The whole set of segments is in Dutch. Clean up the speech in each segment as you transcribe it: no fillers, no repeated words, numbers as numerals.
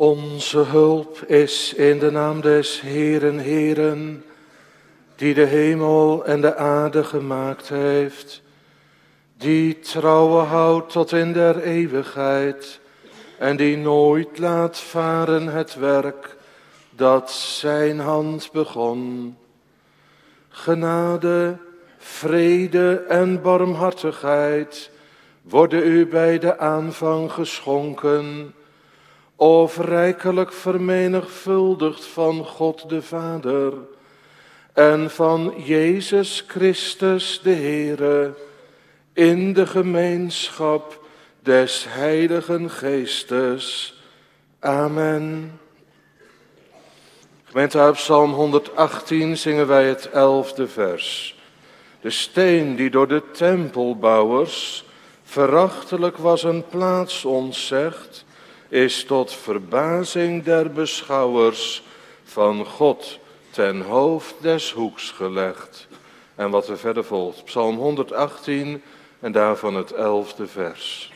Onze hulp is in de naam des Heeren, Heeren, die de hemel en de aarde gemaakt heeft, die trouwe houdt tot in der eeuwigheid en die nooit laat varen het werk dat zijn hand begon. Genade, vrede en barmhartigheid worden u bij de aanvang geschonken, of rijkelijk vermenigvuldigd van God de Vader en van Jezus Christus de Heere, in de gemeenschap des Heiligen Geestes. Amen. Gemeente, uit Psalm 118 zingen wij het 11e vers. De steen die door de tempelbouwers verachtelijk was een plaats ontzegd, is tot verbazing der beschouwers van God ten hoofd des hoeks gelegd. En wat er verder volgt, Psalm 118 en daarvan het 11e vers.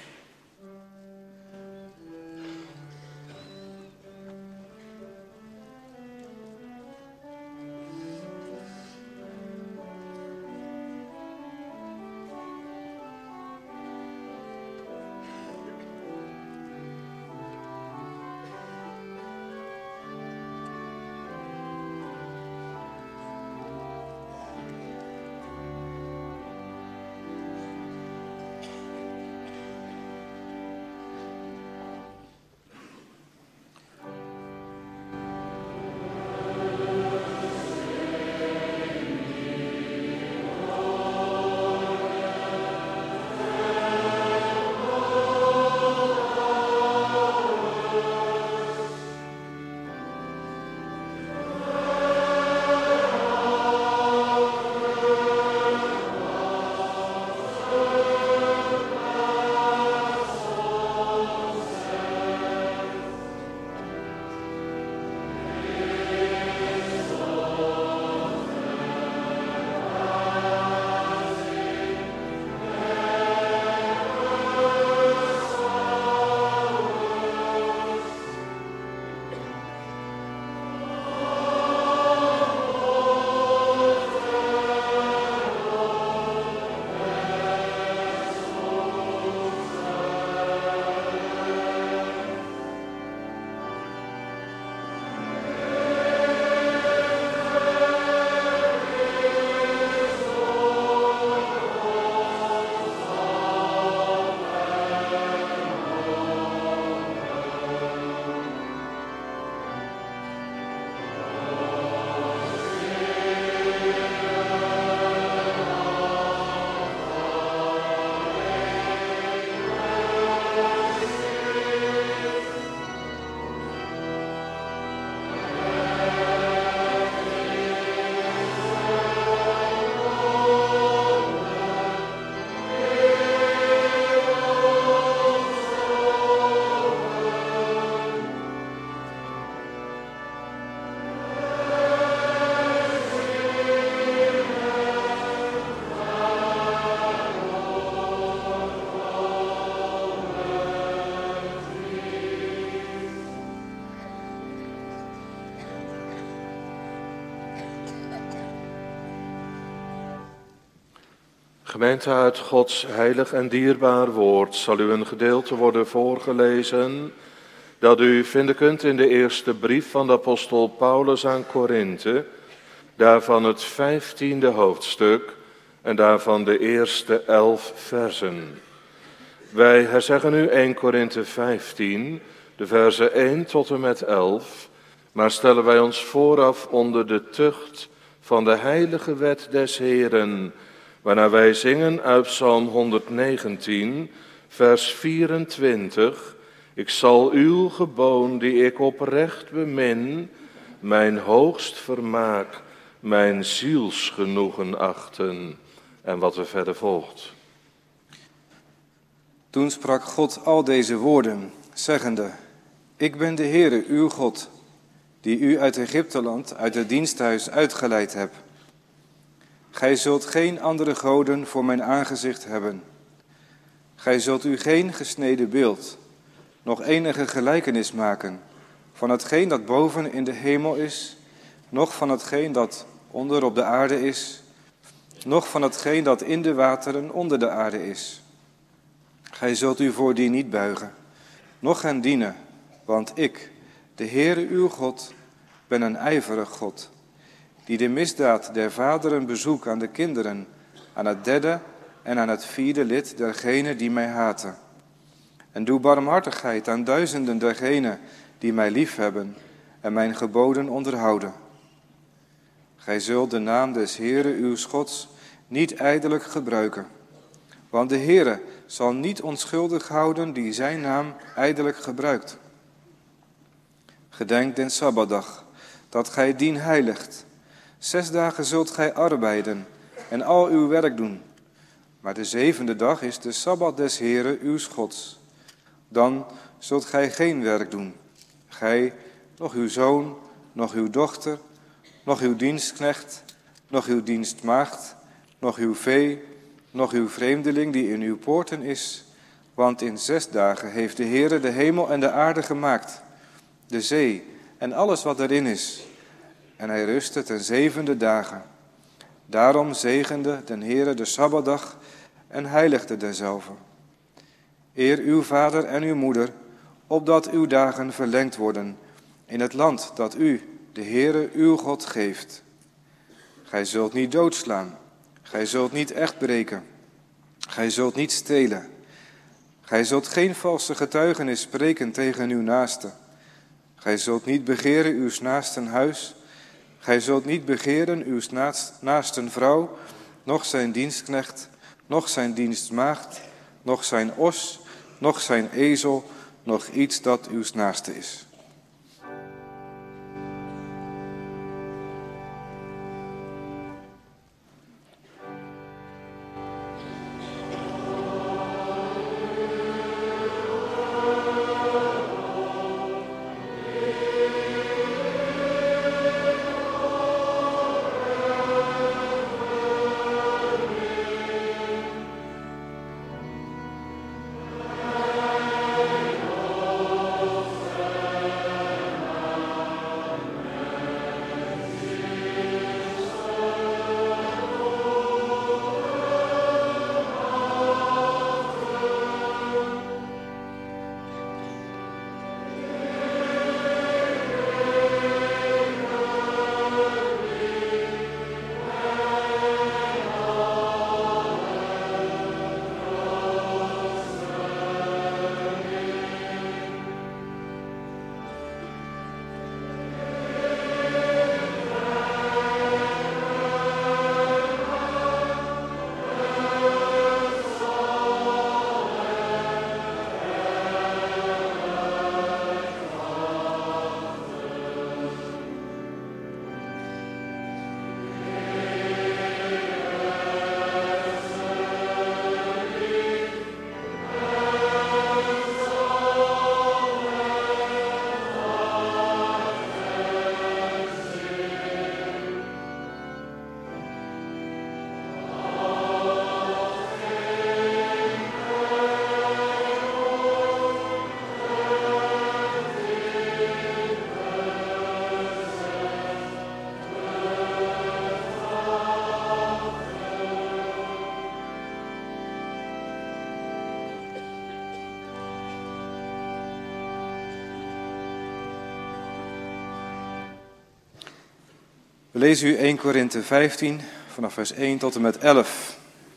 Gemeente, uit Gods heilig en dierbaar woord zal u een gedeelte worden voorgelezen dat u vinden kunt in de eerste brief van de apostel Paulus aan Korinthe, daarvan het 15e hoofdstuk en daarvan de eerste 11 versen. Wij herzeggen nu 1 Korinthe 15, de versen 1 tot en met 11, maar stellen wij ons vooraf onder de tucht van de heilige wet des Heeren, waarna wij zingen uit Psalm 119, vers 24. Ik zal uw geboon, die ik oprecht bemin, mijn hoogst vermaak, mijn zielsgenoegen achten. En wat er verder volgt. Toen sprak God al deze woorden, zeggende: Ik ben de Heere, uw God, die u uit Egypteland, uit het diensthuis uitgeleid heb. Gij zult geen andere goden voor mijn aangezicht hebben. Gij zult u geen gesneden beeld, nog enige gelijkenis maken, van hetgeen dat boven in de hemel is, noch van hetgeen dat onder op de aarde is, noch van hetgeen dat in de wateren onder de aarde is. Gij zult u voor die niet buigen, noch hen dienen, want ik, de Heere uw God, ben een ijverig God, die de misdaad der vaderen bezoekt aan de kinderen, aan het derde en aan het vierde lid dergenen die mij haten. En doe barmhartigheid aan duizenden dergenen die mij liefhebben en mijn geboden onderhouden. Gij zult de naam des Heere uw Gods niet ijdelijk gebruiken, want de Heere zal niet onschuldig houden die zijn naam ijdelijk gebruikt. Gedenk den Sabbatdag, dat gij dien heiligt. 6 dagen zult gij arbeiden en al uw werk doen. Maar de 7e dag is de Sabbat des Heere uw Gods. Dan zult gij geen werk doen. Gij, noch uw zoon, noch uw dochter, noch uw dienstknecht, noch uw dienstmaagd, noch uw vee, noch uw vreemdeling die in uw poorten is. Want in 6 dagen heeft de Heere de hemel en de aarde gemaakt, de zee en alles wat erin is. En hij rustte ten 7e dagen. Daarom zegende den Heere de Sabbatdag en heiligde dezelve. Eer uw vader en uw moeder, opdat uw dagen verlengd worden in het land dat u, de Heere uw God, geeft. Gij zult niet doodslaan, gij zult niet echt breken, gij zult niet stelen. Gij zult geen valse getuigenis spreken tegen uw naaste. Gij zult niet begeren uw naasten huis, gij zult niet begeren uw naasten vrouw, noch zijn dienstknecht, noch zijn dienstmaagd, noch zijn os, noch zijn ezel, noch iets dat uw naaste is. We lezen u 1 Korinthe 15, vanaf vers 1 tot en met 11.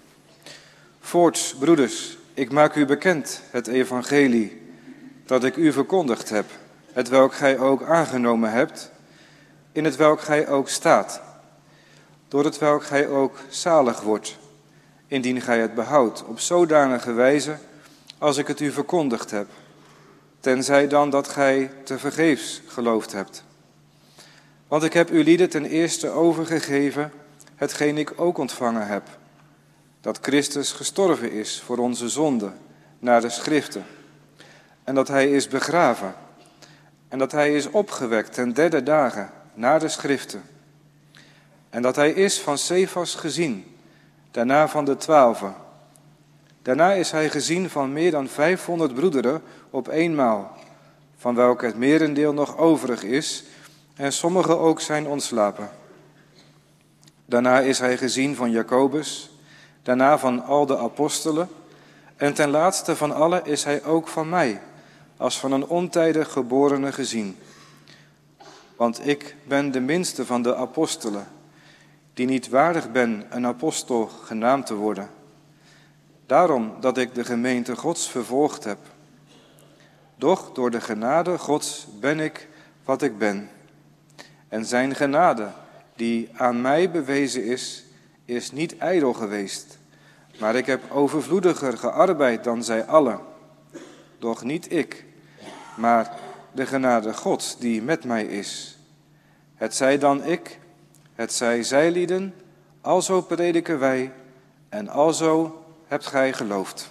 Voorts, broeders, ik maak u bekend het evangelie dat ik u verkondigd heb, hetwelk gij ook aangenomen hebt, in hetwelk gij ook staat, door hetwelk gij ook zalig wordt, indien gij het behoudt op zodanige wijze als ik het u verkondigd heb, tenzij dan dat gij tevergeefs geloofd hebt. Want ik heb u lieden ten eerste overgegeven, hetgeen ik ook ontvangen heb, dat Christus gestorven is voor onze zonden, naar de schriften, en dat hij is begraven, en dat hij is opgewekt ten 3e dagen, naar de schriften, en dat hij is van Cephas gezien, daarna van de 12. Daarna is hij gezien van meer dan 500 broederen op eenmaal, van welke het merendeel nog overig is, en sommigen ook zijn ontslapen. Daarna is hij gezien van Jacobus, daarna van al de apostelen, en ten laatste van allen is hij ook van mij, als van een ontijdig geborene gezien. Want ik ben de minste van de apostelen, die niet waardig ben een apostel genaamd te worden. Daarom dat ik de gemeente Gods vervolgd heb. Doch door de genade Gods ben ik wat ik ben. En zijn genade, die aan mij bewezen is niet ijdel geweest. Maar ik heb overvloediger gearbeid dan zij allen. Doch niet ik, maar de genade Gods die met mij is. Het zij dan ik, het zij zijlieden, alzo prediken wij en alzo hebt gij geloofd.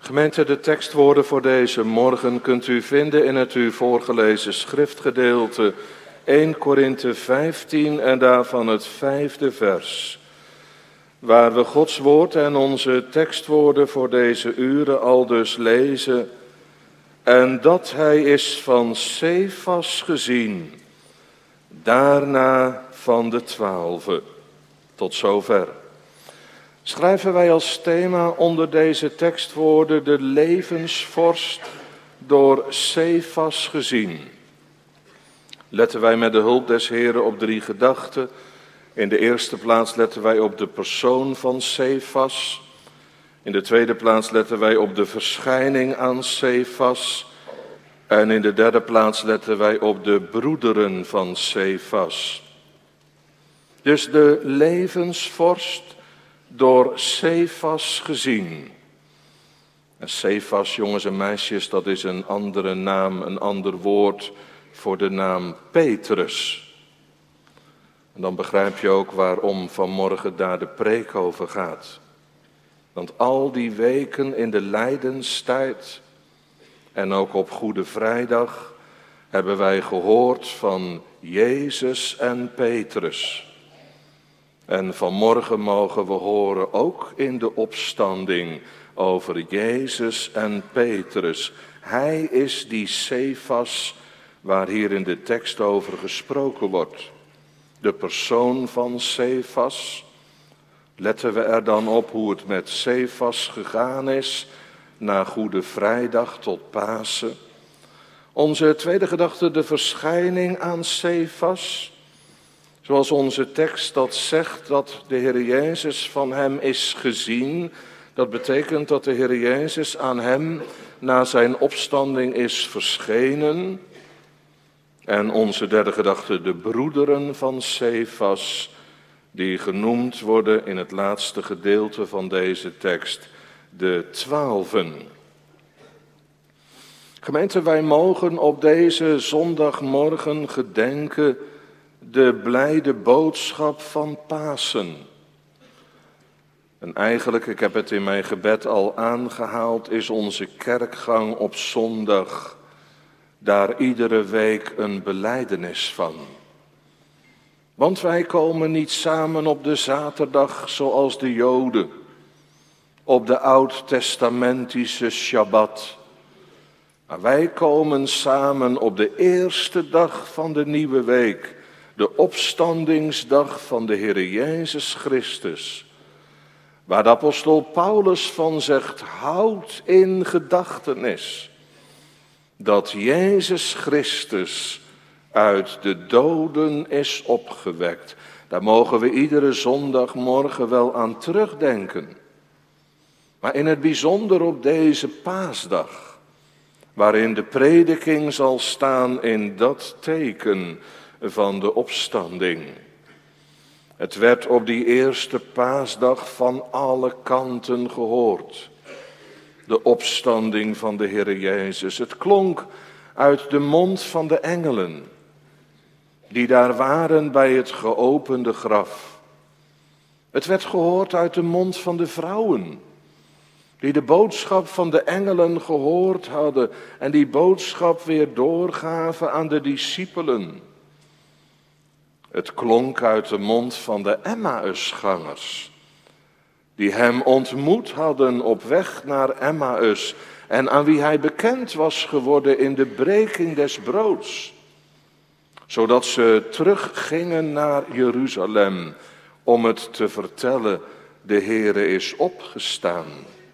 Gemeente, de tekstwoorden voor deze morgen kunt u vinden in het u voorgelezen schriftgedeelte 1 Korinthe 15 en daarvan het 5e vers. Waar we Gods woord en onze tekstwoorden voor deze uren al dus lezen. En dat hij is van Cefas gezien, daarna van de 12. Tot zover. Schrijven wij als thema onder deze tekstwoorden de levensvorst door Cefas gezien. Letten wij met de hulp des Heren op 3 gedachten. In de eerste plaats letten wij op de persoon van Cefas. In de tweede plaats letten wij op de verschijning aan Cefas. En in de derde plaats letten wij op de broederen van Cefas. Dus de levensvorst door Cefas gezien. En Cefas, jongens en meisjes, dat is een andere naam, een ander woord voor de naam Petrus. En dan begrijp je ook waarom vanmorgen daar de preek over gaat. Want al die weken in de lijdenstijd en ook op Goede Vrijdag hebben wij gehoord van Jezus en Petrus. En vanmorgen mogen we horen ook in de opstanding over Jezus en Petrus. Hij is die Cefas waar hier in de tekst over gesproken wordt. De persoon van Cefas. Letten we er dan op hoe het met Cefas gegaan is na Goede Vrijdag tot Pasen. Onze tweede gedachte, de verschijning aan Cefas. Zoals onze tekst dat zegt, dat de Heer Jezus van hem is gezien. Dat betekent dat de Heer Jezus aan hem na zijn opstanding is verschenen. En onze derde gedachte, de broederen van Cefas, die genoemd worden in het laatste gedeelte van deze tekst, de 12. Gemeente, wij mogen op deze zondagmorgen gedenken de blijde boodschap van Pasen. En eigenlijk, ik heb het in mijn gebed al aangehaald, is onze kerkgang op zondag daar iedere week een belijdenis van. Want wij komen niet samen op de zaterdag zoals de Joden, op de oud-testamentische Shabbat. Maar wij komen samen op de eerste dag van de nieuwe week, de opstandingsdag van de Heer Jezus Christus. Waar de apostel Paulus van zegt, houd in gedachtenis dat Jezus Christus uit de doden is opgewekt. Daar mogen we iedere zondagmorgen wel aan terugdenken. Maar in het bijzonder op deze paasdag, waarin de prediking zal staan in dat teken van de opstanding. Het werd op die eerste paasdag van alle kanten gehoord. De opstanding van de Heer Jezus. Het klonk uit de mond van de engelen, die daar waren bij het geopende graf. Het werd gehoord uit de mond van de vrouwen, die de boodschap van de engelen gehoord hadden en die boodschap weer doorgaven aan de discipelen. Het klonk uit de mond van de Emmausgangers, die hem ontmoet hadden op weg naar Emmaus en aan wie hij bekend was geworden in de breking des broods, zodat ze teruggingen naar Jeruzalem om het te vertellen, de Heere is opgestaan.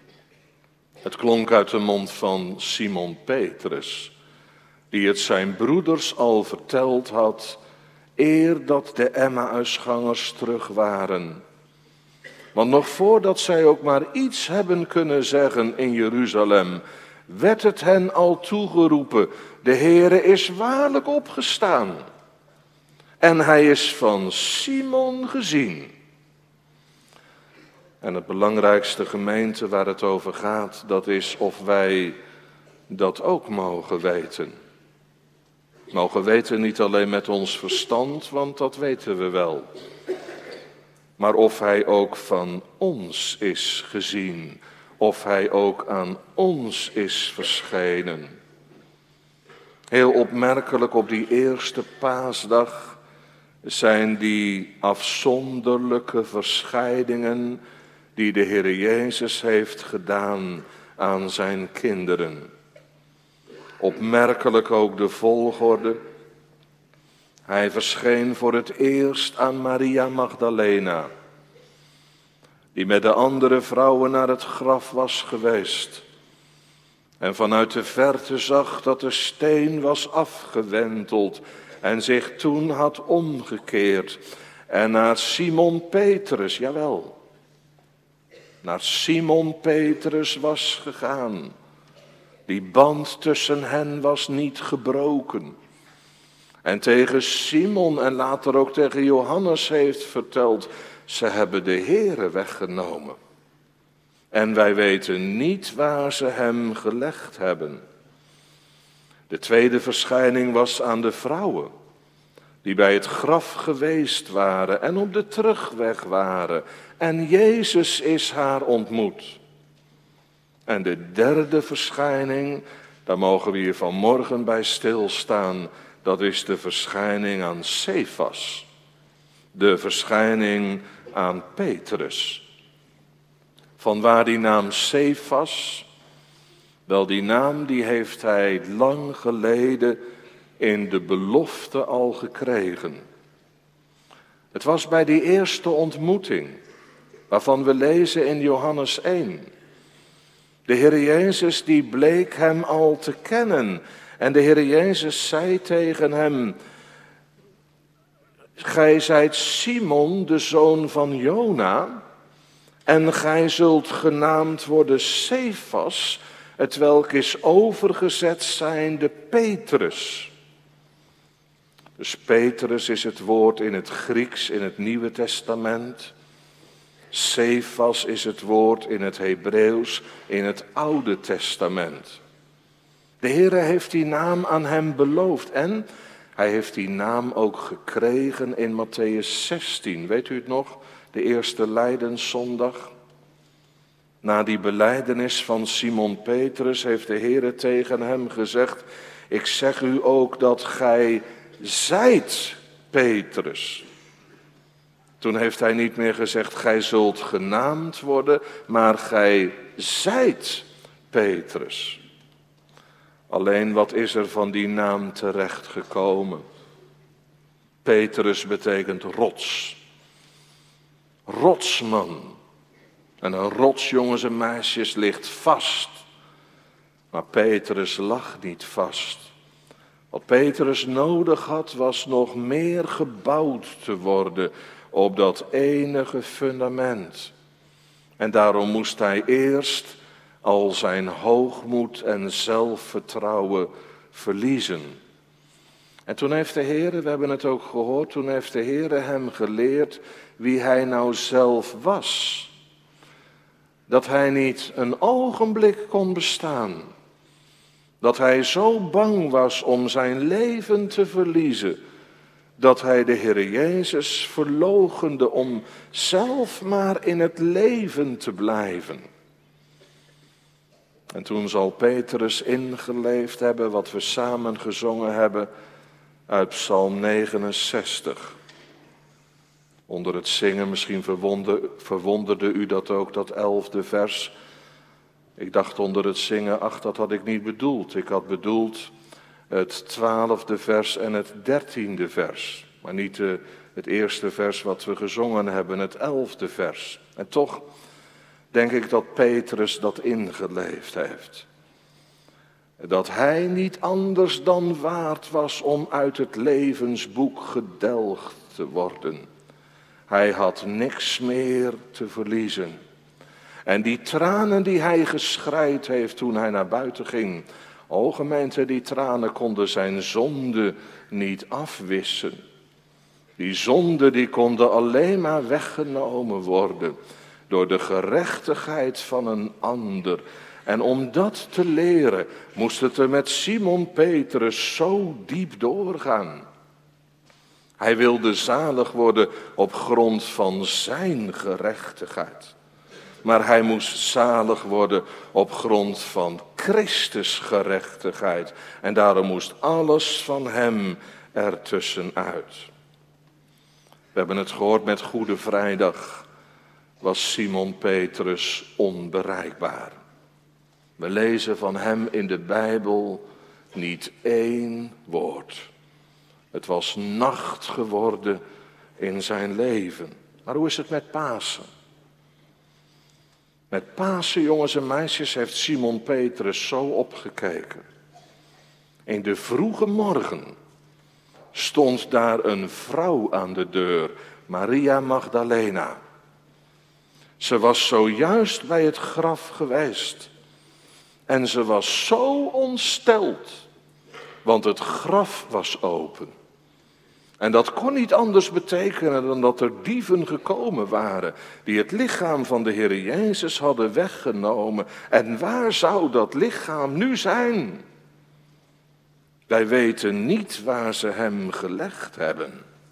Het klonk uit de mond van Simon Petrus, die het zijn broeders al verteld had, eer dat de Emmausgangers terug waren. Want nog voordat zij ook maar iets hebben kunnen zeggen in Jeruzalem, werd het hen al toegeroepen, de Heere is waarlijk opgestaan. En hij is van Simon gezien. En het belangrijkste, gemeente, waar het over gaat, dat is of wij dat ook mogen weten. Mogen weten niet alleen met ons verstand, want dat weten we wel. Maar of hij ook van ons is gezien, of hij ook aan ons is verschenen. Heel opmerkelijk op die eerste paasdag zijn die afzonderlijke verschijningen die de Heer Jezus heeft gedaan aan zijn kinderen. Opmerkelijk ook de volgorde. Hij verscheen voor het eerst aan Maria Magdalena, die met de andere vrouwen naar het graf was geweest en vanuit de verte zag dat de steen was afgewenteld en zich toen had omgekeerd en naar Simon Petrus, jawel, naar Simon Petrus was gegaan. Die band tussen hen was niet gebroken. En tegen Simon en later ook tegen Johannes heeft verteld, ze hebben de Heere weggenomen. En wij weten niet waar ze hem gelegd hebben. De tweede verschijning was aan de vrouwen, die bij het graf geweest waren en op de terugweg waren. En Jezus is haar ontmoet. En de derde verschijning, daar mogen we hier vanmorgen bij stilstaan, dat is de verschijning aan Cefas. De verschijning aan Petrus. Vanwaar die naam Cefas? Wel, die naam die heeft hij lang geleden in de belofte al gekregen. Het was bij die eerste ontmoeting, waarvan we lezen in Johannes 1. De Heer Jezus die bleek hem al te kennen. En de Heer Jezus zei tegen hem, gij zijt Simon, de zoon van Jona, en gij zult genaamd worden Cefas, hetwelk is overgezet zijnde Petrus. Dus Petrus is het woord in het Grieks in het Nieuwe Testament. Cefas is het woord in het Hebreeuws in het Oude Testament. De Heere heeft die naam aan hem beloofd en hij heeft die naam ook gekregen in Mattheüs 16. Weet u het nog? De eerste Lijdenszondag. Na die belijdenis van Simon Petrus heeft de Heere tegen hem gezegd, ik zeg u ook dat gij zijt Petrus. Toen heeft hij niet meer gezegd, gij zult genaamd worden, maar gij zijt Petrus. Alleen wat is er van die naam terechtgekomen? Petrus betekent rots. Rotsman. En een rots, jongens en meisjes, ligt vast. Maar Petrus lag niet vast. Wat Petrus nodig had, was nog meer gebouwd te worden op dat enige fundament. En daarom moest hij eerst al zijn hoogmoed en zelfvertrouwen verliezen. En toen heeft de Heere, we hebben het ook gehoord, toen heeft de Heere hem geleerd wie hij nou zelf was. Dat hij niet een ogenblik kon bestaan. Dat hij zo bang was om zijn leven te verliezen, dat hij de Heere Jezus verloochende om zelf maar in het leven te blijven. En toen zal Petrus ingeleefd hebben wat we samen gezongen hebben uit Psalm 69. Onder het zingen, misschien verwonderde u dat ook, dat 11e vers. Ik dacht onder het zingen, ach, dat had ik niet bedoeld. Ik had bedoeld het 12e vers en het 13e vers. Maar niet het eerste vers wat we gezongen hebben, het 11e vers. En toch denk ik dat Petrus dat ingeleefd heeft. Dat hij niet anders dan waard was om uit het levensboek gedelgd te worden. Hij had niks meer te verliezen. En die tranen die hij geschreid heeft toen hij naar buiten ging. O gemeente, die tranen konden zijn zonde niet afwissen. Die zonde die konden alleen maar weggenomen worden door de gerechtigheid van een ander. En om dat te leren moest het er met Simon Petrus zo diep doorgaan. Hij wilde zalig worden op grond van zijn gerechtigheid. maar hij moest zalig worden op grond van Christus gerechtigheid. En daarom moest alles van hem ertussenuit. We hebben het gehoord met Goede Vrijdag, was Simon Petrus onbereikbaar. We lezen van hem in de Bijbel niet één woord. Het was nacht geworden in zijn leven. Maar hoe is het met Pasen? Met Pasen, jongens en meisjes, heeft Simon Petrus zo opgekeken. In de vroege morgen stond daar een vrouw aan de deur, Maria Magdalena. Ze was zojuist bij het graf geweest. En ze was zo ontsteld, want het graf was open. En dat kon niet anders betekenen dan dat er dieven gekomen waren, die het lichaam van de Heer Jezus hadden weggenomen. En waar zou dat lichaam nu zijn? Wij weten niet waar ze hem gelegd hebben.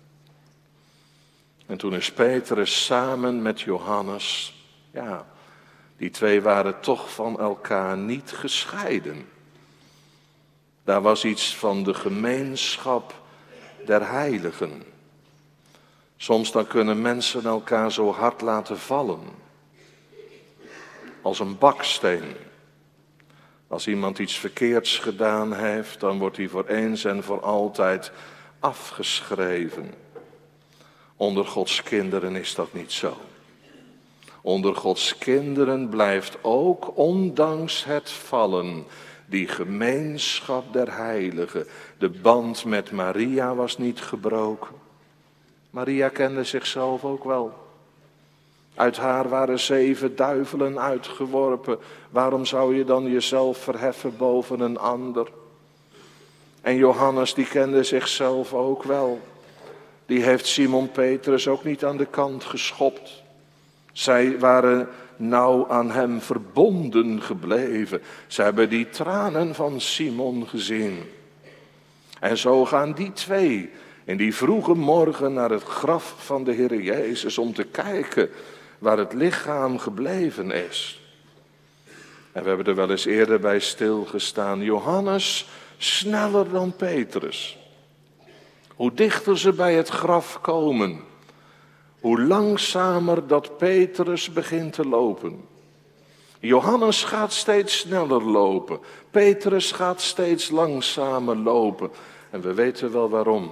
En toen is Petrus samen met Johannes, die twee waren toch van elkaar niet gescheiden. Daar was iets van de gemeenschap der heiligen. Soms dan kunnen mensen elkaar zo hard laten vallen. Als een baksteen. Als iemand iets verkeerds gedaan heeft, dan wordt hij voor eens en voor altijd afgeschreven. Onder Gods kinderen is dat niet zo. Onder Gods kinderen blijft ook, ondanks het vallen, die gemeenschap der heiligen. De band met Maria was niet gebroken. Maria kende zichzelf ook wel. Uit haar waren 7 duivelen uitgeworpen. Waarom zou je dan jezelf verheffen boven een ander? En Johannes, die kende zichzelf ook wel. Die heeft Simon Petrus ook niet aan de kant geschopt. Zij waren nauw aan hem verbonden gebleven. Ze hebben die tranen van Simon gezien. En zo gaan die twee in die vroege morgen naar het graf van de Heer Jezus om te kijken waar het lichaam gebleven is. En we hebben er wel eens eerder bij stilgestaan. Johannes sneller dan Petrus. Hoe dichter ze bij het graf komen, hoe langzamer dat Petrus begint te lopen. Johannes gaat steeds sneller lopen. Petrus gaat steeds langzamer lopen. En we weten wel waarom.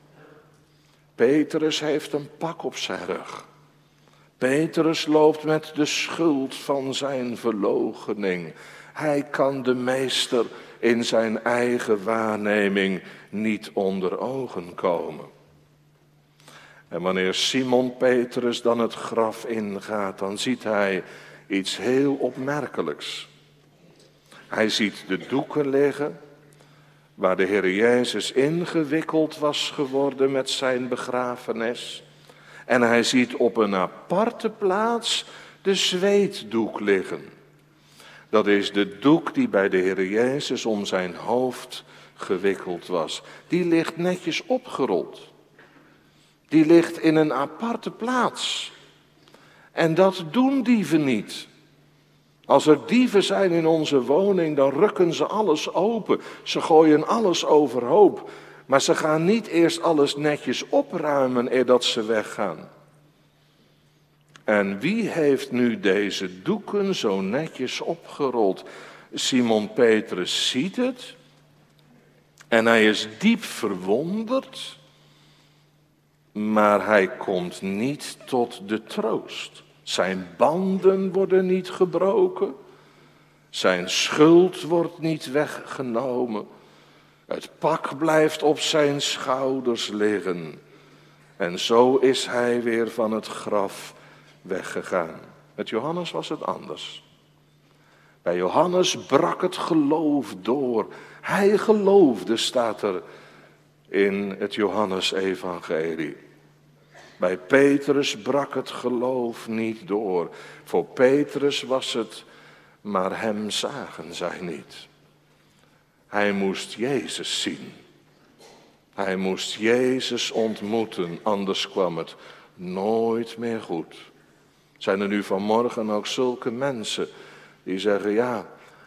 Petrus heeft een pak op zijn rug. Petrus loopt met de schuld van zijn verloochening. Hij kan de meester in zijn eigen waarneming niet onder ogen komen. En wanneer Simon Petrus dan het graf ingaat, dan ziet hij iets heel opmerkelijks. Hij ziet de doeken liggen waar de Heer Jezus ingewikkeld was geworden met zijn begrafenis. En hij ziet op een aparte plaats de zweetdoek liggen. Dat is de doek die bij de Heer Jezus om zijn hoofd gewikkeld was. Die ligt netjes opgerold. Die ligt in een aparte plaats. En dat doen dieven niet. Als er dieven zijn in onze woning, dan rukken ze alles open. Ze gooien alles overhoop. Maar ze gaan niet eerst alles netjes opruimen eer dat ze weggaan. En wie heeft nu deze doeken zo netjes opgerold? Simon Petrus ziet het. En hij is diep verwonderd. Maar hij komt niet tot de troost. Zijn banden worden niet gebroken. Zijn schuld wordt niet weggenomen. Het pak blijft op zijn schouders liggen. En zo is hij weer van het graf weggegaan. Met Johannes was het anders. Bij Johannes brak het geloof door. Hij geloofde, staat er in het Johannesevangelie. Bij Petrus brak het geloof niet door. Voor Petrus was het, maar hem zagen zij niet. Hij moest Jezus zien. Hij moest Jezus ontmoeten, anders kwam het nooit meer goed. Zijn er nu vanmorgen ook zulke mensen die zeggen, ja,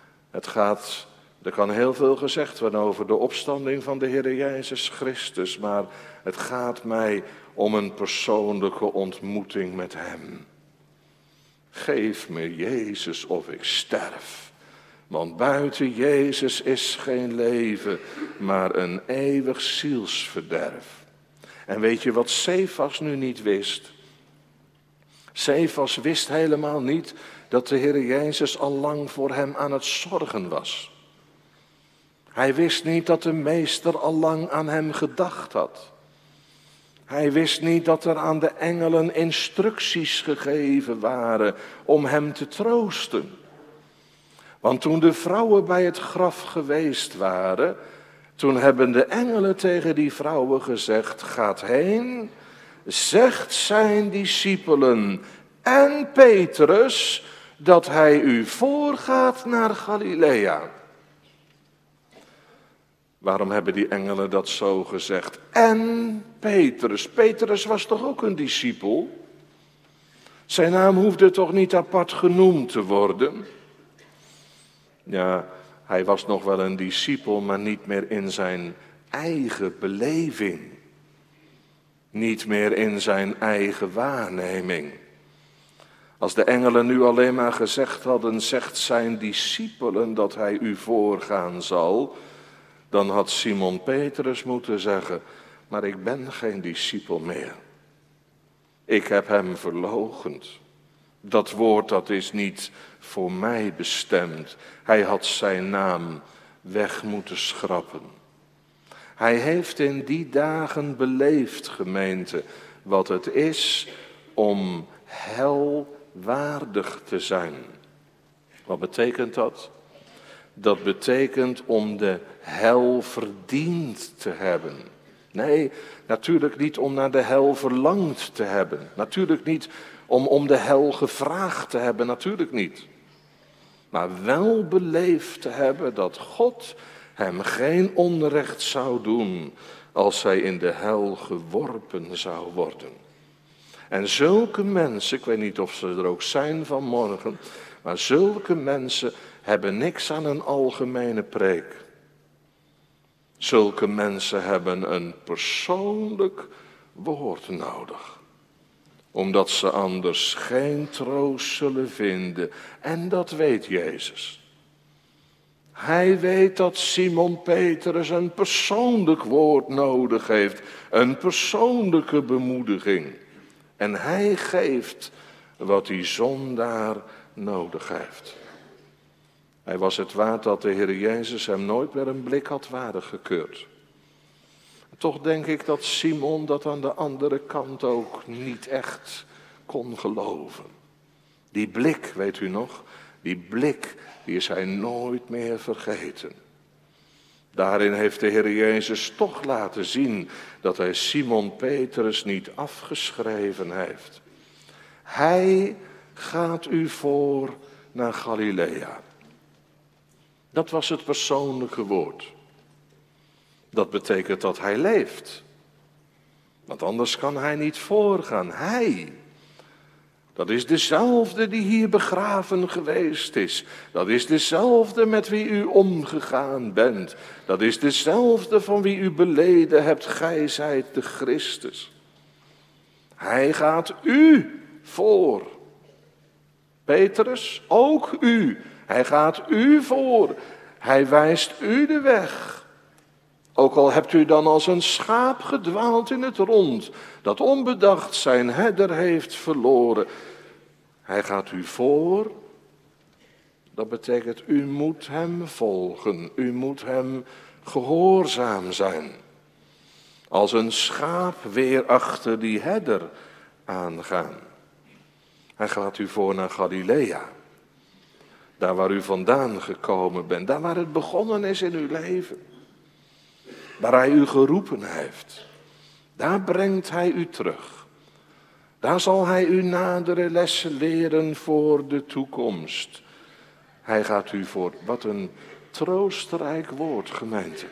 er kan heel veel gezegd worden over de opstanding van de Heer Jezus Christus, maar het gaat mij om een persoonlijke ontmoeting met Hem. Geef me Jezus of ik sterf, want buiten Jezus is geen leven, maar een eeuwig zielsverderf. En weet je wat Cephas nu niet wist? Cephas wist helemaal niet dat de Heer Jezus al lang voor hem aan het zorgen was. Hij wist niet dat de Meester al lang aan hem gedacht had. Hij wist niet dat er aan de engelen instructies gegeven waren om hem te troosten. Want toen de vrouwen bij het graf geweest waren, toen hebben de engelen tegen die vrouwen gezegd, gaat heen, zegt zijn discipelen en Petrus dat hij u voorgaat naar Galilea. Waarom hebben die engelen dat zo gezegd? En Petrus. Petrus was toch ook een discipel? Zijn naam hoefde toch niet apart genoemd te worden? Ja, hij was nog wel een discipel, maar niet meer in zijn eigen beleving. Niet meer in zijn eigen waarneming. Als de engelen nu alleen maar gezegd hadden, zegt zijn discipelen dat hij u voorgaan zal, dan had Simon Petrus moeten zeggen, maar ik ben geen discipel meer. Ik heb hem verloochend. Dat woord dat is niet voor mij bestemd. Hij had zijn naam weg moeten schrappen. Hij heeft in die dagen beleefd, gemeente, wat het is om helwaardig te zijn. Wat betekent dat? Dat betekent om de hel verdiend te hebben. Nee, natuurlijk niet om naar de hel verlangd te hebben. Natuurlijk niet om de hel gevraagd te hebben, natuurlijk niet. Maar wel beleefd te hebben dat God hem geen onrecht zou doen als hij in de hel geworpen zou worden. En zulke mensen, ik weet niet of ze er ook zijn vanmorgen, maar zulke mensen hebben niks aan een algemene preek. Zulke mensen hebben een persoonlijk woord nodig. Omdat ze anders geen troost zullen vinden. En dat weet Jezus. Hij weet dat Simon Petrus een persoonlijk woord nodig heeft. Een persoonlijke bemoediging. En hij geeft wat die zondaar nodig heeft. Hij was het waard dat de Heer Jezus hem nooit meer een blik had waardig gekeurd. Toch denk ik dat Simon dat aan de andere kant ook niet echt kon geloven. Die blik, weet u nog, die blik, die is hij nooit meer vergeten. Daarin heeft de Heer Jezus toch laten zien dat hij Simon Petrus niet afgeschreven heeft. Hij gaat u voor naar Galilea. Dat was het persoonlijke woord. Dat betekent dat hij leeft. Want anders kan hij niet voorgaan. Hij, dat is dezelfde die hier begraven geweest is. Dat is dezelfde met wie u omgegaan bent. Dat is dezelfde van wie u beleden hebt. Gij zijt de Christus. Hij gaat u voor. Petrus, ook u. Hij gaat u voor. Hij wijst u de weg. Ook al hebt u dan als een schaap gedwaald in het rond, dat onbedacht zijn herder heeft verloren. Hij gaat u voor. Dat betekent, u moet hem volgen. U moet hem gehoorzaam zijn. Als een schaap weer achter die herder aangaan. Hij gaat u voor naar Galilea. Daar waar u vandaan gekomen bent. Daar waar het begonnen is in uw leven. Waar hij u geroepen heeft. Daar brengt hij u terug. Daar zal hij u nadere lessen leren voor de toekomst. Hij gaat u voor. Wat een troostrijk woord, gemeente.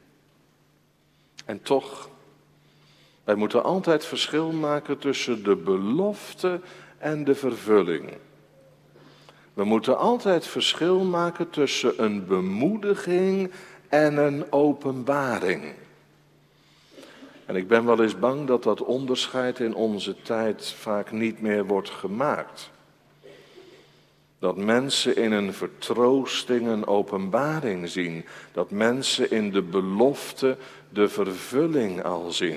En toch, wij moeten altijd verschil maken tussen de belofte en de vervulling. We moeten altijd verschil maken tussen een bemoediging en een openbaring. En ik ben wel eens bang dat dat onderscheid in onze tijd vaak niet meer wordt gemaakt. Dat mensen in een vertroosting een openbaring zien. Dat mensen in de belofte de vervulling al zien.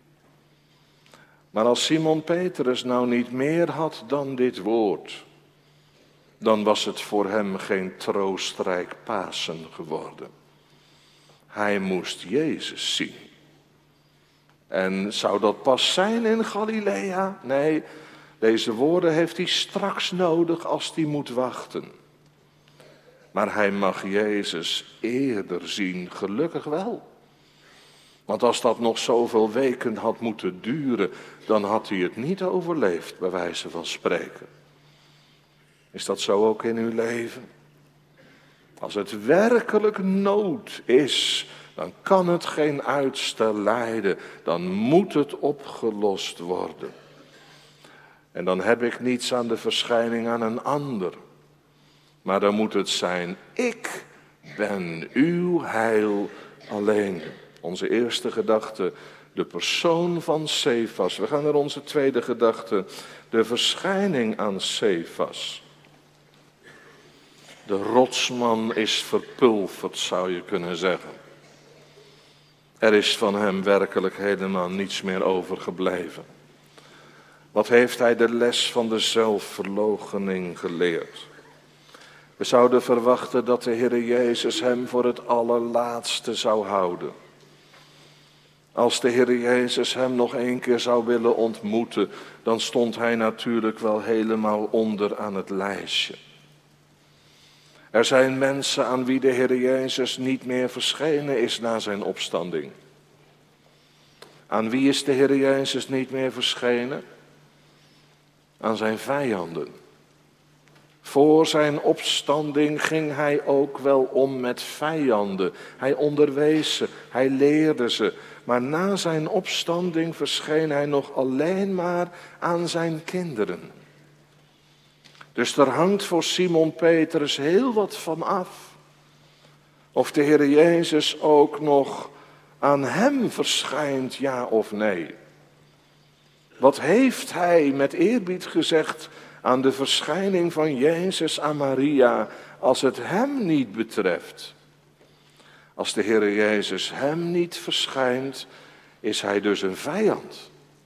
Maar als Simon Petrus nou niet meer had dan dit woord, dan was het voor hem geen troostrijk Pasen geworden. Hij moest Jezus zien. En zou dat pas zijn in Galilea? Nee, deze woorden heeft hij straks nodig als hij moet wachten. Maar hij mag Jezus eerder zien, gelukkig wel. Want als dat nog zoveel weken had moeten duren, dan had hij het niet overleefd, bij wijze van spreken. Is dat zo ook in uw leven? Als het werkelijk nood is, dan kan het geen uitstel lijden. Dan moet het opgelost worden. En dan heb ik niets aan de verschijning aan een ander. Maar dan moet het zijn, ik ben uw heil alleen. Onze eerste gedachte, de persoon van Cefas. We gaan naar onze tweede gedachte, de verschijning aan Cefas. De rotsman is verpulverd, zou je kunnen zeggen. Er is van hem werkelijk helemaal niets meer overgebleven. Wat heeft hij de les van de zelfverloochening geleerd? We zouden verwachten dat de Heer Jezus hem voor het allerlaatste zou houden. Als de Heer Jezus hem nog 1 keer zou willen ontmoeten, dan stond hij natuurlijk wel helemaal onder aan het lijstje. Er zijn mensen aan wie de Heer Jezus niet meer verschenen is na zijn opstanding. Aan wie is de Heer Jezus niet meer verschenen? Aan zijn vijanden. Voor zijn opstanding ging hij ook wel om met vijanden. Hij onderwees ze, hij leerde ze. Maar na zijn opstanding verscheen hij nog alleen maar aan zijn kinderen. Dus er hangt voor Simon Petrus heel wat van af. Of de Heer Jezus ook nog aan hem verschijnt, ja of nee. Wat heeft hij met eerbied gezegd aan de verschijning van Jezus aan Maria, als het hem niet betreft? Als de Heer Jezus hem niet verschijnt, is hij dus een vijand.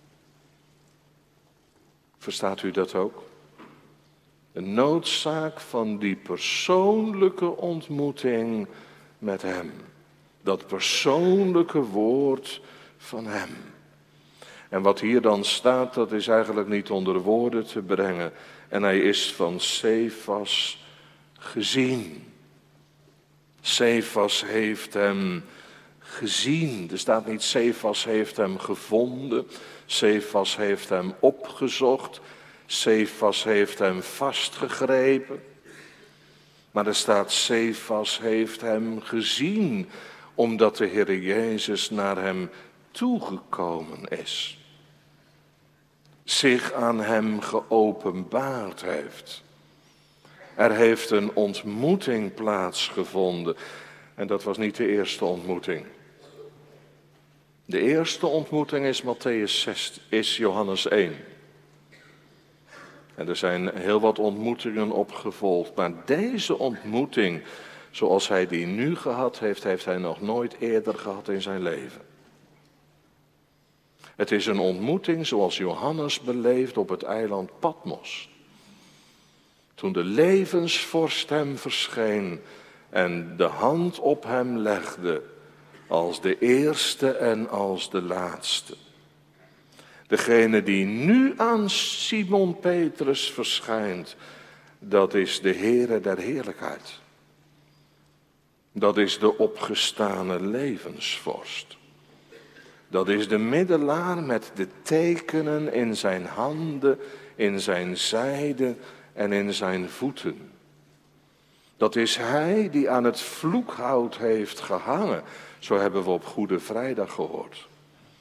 Verstaat u dat ook? De noodzaak van die persoonlijke ontmoeting met hem. Dat persoonlijke woord van hem. En wat hier dan staat, dat is eigenlijk niet onder woorden te brengen. En hij is van Cefas gezien. Cefas heeft hem gezien. Er staat niet Cefas heeft hem gevonden. Cefas heeft hem opgezocht. Cefas heeft hem vastgegrepen. Maar er staat Cefas heeft hem gezien, omdat de Heer Jezus naar hem toegekomen is. Zich aan hem geopenbaard heeft. Er heeft een ontmoeting plaatsgevonden. En dat was niet de eerste ontmoeting. De eerste ontmoeting is Mattheüs 6, is Johannes 1. En er zijn heel wat ontmoetingen opgevolgd. Maar deze ontmoeting, zoals hij die nu gehad heeft, heeft hij nog nooit eerder gehad in zijn leven. Het is een ontmoeting zoals Johannes beleefd op het eiland Patmos. Toen de levensvorst hem verscheen en de hand op hem legde, als de eerste en als de laatste. Degene die nu aan Simon Petrus verschijnt, dat is de Heere der heerlijkheid. Dat is de opgestane levensvorst. Dat is de middelaar met de tekenen in zijn handen, in zijn zijde en in zijn voeten. Dat is hij die aan het vloekhout heeft gehangen. Zo hebben we op Goede Vrijdag gehoord.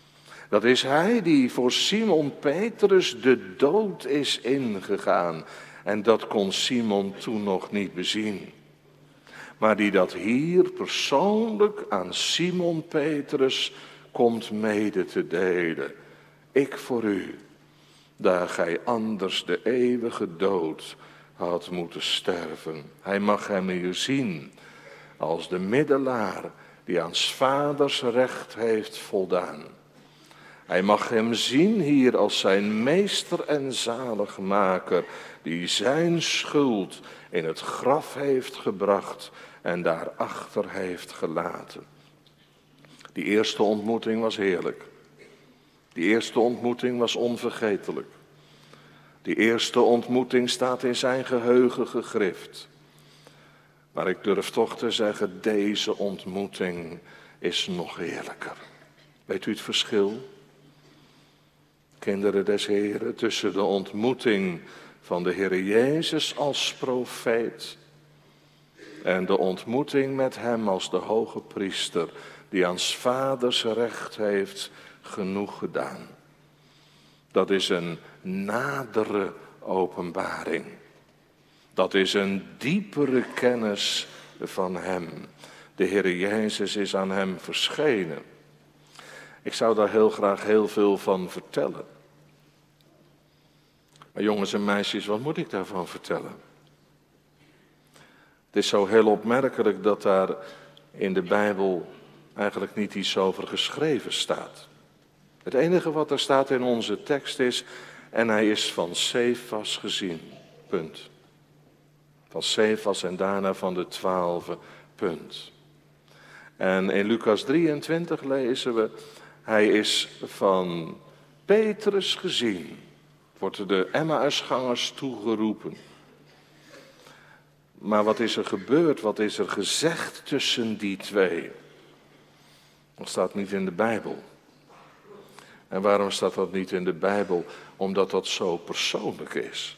Dat is hij die voor Simon Petrus de dood is ingegaan. En dat kon Simon toen nog niet bezien. Maar die dat hier persoonlijk aan Simon Petrus komt mede te delen. Ik voor u, daar gij anders de eeuwige dood had moeten sterven. Hij mag hem hier zien als de middelaar die aan 's vaders recht heeft voldaan. Hij mag hem zien hier als zijn meester en zaligmaker, die zijn schuld in het graf heeft gebracht en daarachter heeft gelaten. Die eerste ontmoeting was heerlijk. Die eerste ontmoeting was onvergetelijk. Die eerste ontmoeting staat in zijn geheugen gegrift. Maar ik durf toch te zeggen, deze ontmoeting is nog heerlijker. Weet u het verschil? Kinderen des Heren, tussen de ontmoeting van de Heer Jezus als profeet en de ontmoeting met hem als de hoge priester, die aan 's vaders recht heeft genoeg gedaan. Dat is een nadere openbaring. Dat is een diepere kennis van hem. De Heer Jezus is aan hem verschenen. Ik zou daar heel graag heel veel van vertellen. Maar jongens en meisjes, wat moet ik daarvan vertellen? Het is zo heel opmerkelijk dat daar in de Bijbel eigenlijk niet iets over geschreven staat. Het enige wat er staat in onze tekst is, en hij is van Cefas gezien, punt. Van Cefas en daarna van de 12, punt. En in Lucas 23 lezen we, hij is van Petrus gezien, wordt de Emmausgangers toegeroepen. Maar wat is er gebeurd, wat is er gezegd tussen die twee? Dat staat niet in de Bijbel. En waarom staat dat niet in de Bijbel? Omdat dat zo persoonlijk is.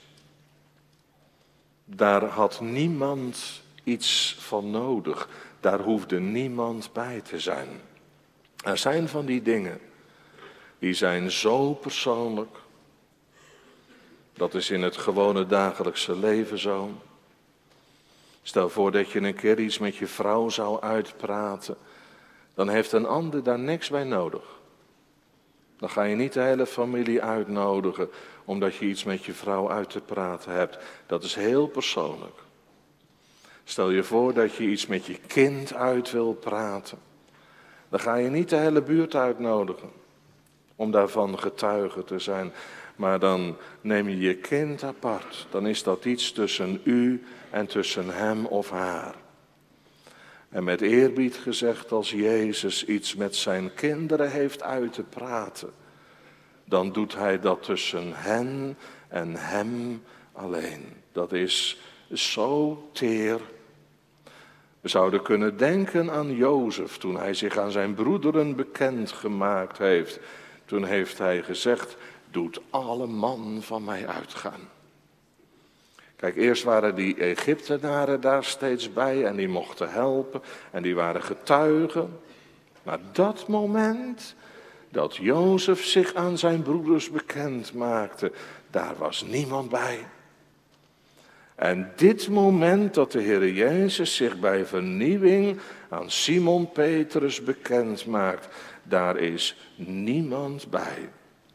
Daar had niemand iets van nodig. Daar hoefde niemand bij te zijn. Er zijn van die dingen, die zijn zo persoonlijk. Dat is in het gewone dagelijkse leven zo. Stel voor dat je een keer iets met je vrouw zou uitpraten. Dan heeft een ander daar niks bij nodig. Dan ga je niet de hele familie uitnodigen omdat je iets met je vrouw uit te praten hebt. Dat is heel persoonlijk. Stel je voor dat je iets met je kind uit wil praten. Dan ga je niet de hele buurt uitnodigen om daarvan getuige te zijn. Maar dan neem je je kind apart. Dan is dat iets tussen u en tussen hem of haar. En met eerbied gezegd, als Jezus iets met zijn kinderen heeft uit te praten, dan doet hij dat tussen hen en hem alleen. Dat is zo teer. We zouden kunnen denken aan Jozef, toen hij zich aan zijn broederen bekend gemaakt heeft. Toen heeft hij gezegd, doet alle man van mij uitgaan. Kijk, eerst waren die Egyptenaren daar steeds bij en die mochten helpen en die waren getuigen. Maar dat moment dat Jozef zich aan zijn broeders bekend maakte, daar was niemand bij. En dit moment dat de Heer Jezus zich bij vernieuwing aan Simon Petrus bekend maakt, daar is niemand bij.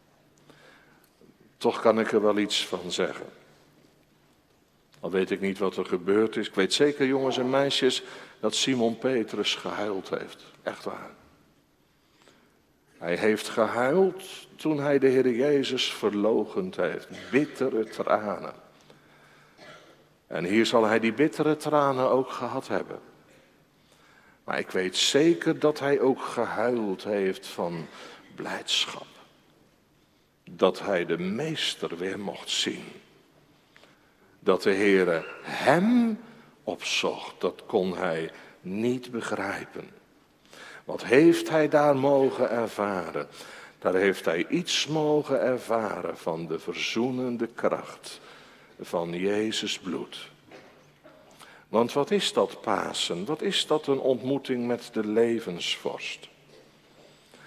Toch kan ik er wel iets van zeggen. Al weet ik niet wat er gebeurd is. Ik weet zeker, jongens en meisjes, dat Simon Petrus gehuild heeft. Echt waar. Hij heeft gehuild toen hij de Heer Jezus verloochend heeft. Bittere tranen. En hier zal hij die bittere tranen ook gehad hebben. Maar ik weet zeker dat hij ook gehuild heeft van blijdschap. Dat hij de meester weer mocht zien. Dat de Heere hem opzocht, dat kon hij niet begrijpen. Wat heeft hij daar mogen ervaren? Daar heeft hij iets mogen ervaren van de verzoenende kracht van Jezus bloed. Want wat is dat Pasen? Wat is dat een ontmoeting met de levensvorst?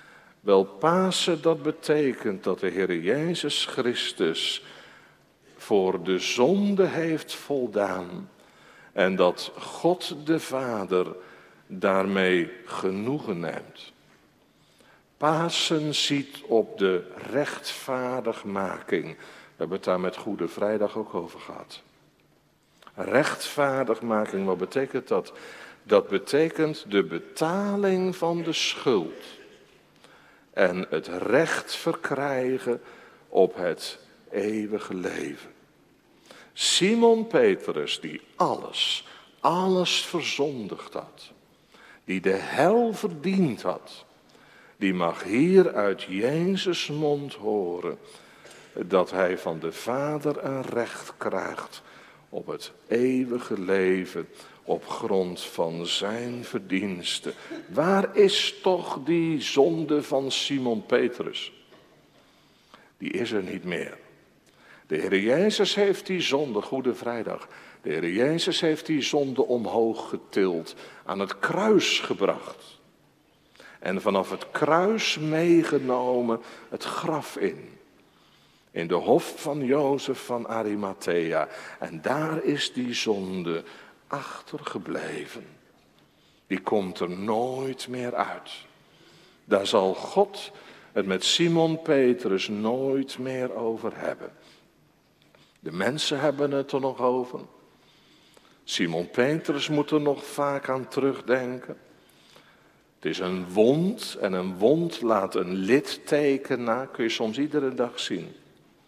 Wel, Pasen, dat betekent dat de Heer Jezus Christus voor de zonde heeft voldaan. En dat God de Vader daarmee genoegen neemt. Pasen ziet op de rechtvaardigmaking. We hebben het daar met Goede Vrijdag ook over gehad. Rechtvaardigmaking, wat betekent dat? Dat betekent de betaling van de schuld. En het recht verkrijgen op het eeuwige leven. Simon Petrus, die alles verzondigd had. Die de hel verdiend had. Die mag hier uit Jezus' mond horen dat hij van de Vader een recht krijgt op het eeuwige leven op grond van zijn verdiensten. Waar is toch die zonde van Simon Petrus? Die is er niet meer. De Heer Jezus heeft die zonde, Goede Vrijdag, de Heer Jezus heeft die zonde omhoog getild, aan het kruis gebracht. En vanaf het kruis meegenomen het graf in de hof van Jozef van Arimathea. En daar is die zonde achtergebleven. Die komt er nooit meer uit. Daar zal God het met Simon Petrus nooit meer over hebben. De mensen hebben het er nog over. Simon Petrus moet er nog vaak aan terugdenken. Het is een wond en een wond laat een litteken na. Kun je soms iedere dag zien.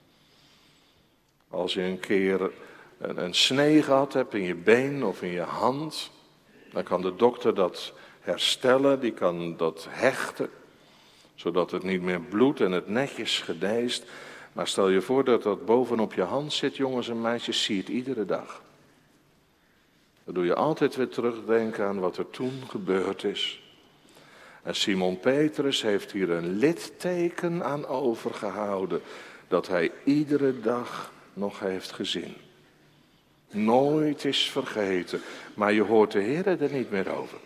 Als je een keer een snee gehad hebt in je been of in je hand, dan kan de dokter dat herstellen, die kan dat hechten, zodat het niet meer bloedt en het netjes geneest. Maar stel je voor dat dat bovenop je hand zit, jongens en meisjes, zie je het iedere dag. Dan doe je altijd weer terugdenken aan wat er toen gebeurd is. En Simon Petrus heeft hier een litteken aan overgehouden, dat hij iedere dag nog heeft gezien. Nooit is vergeten, maar je hoort de Heer er niet meer over.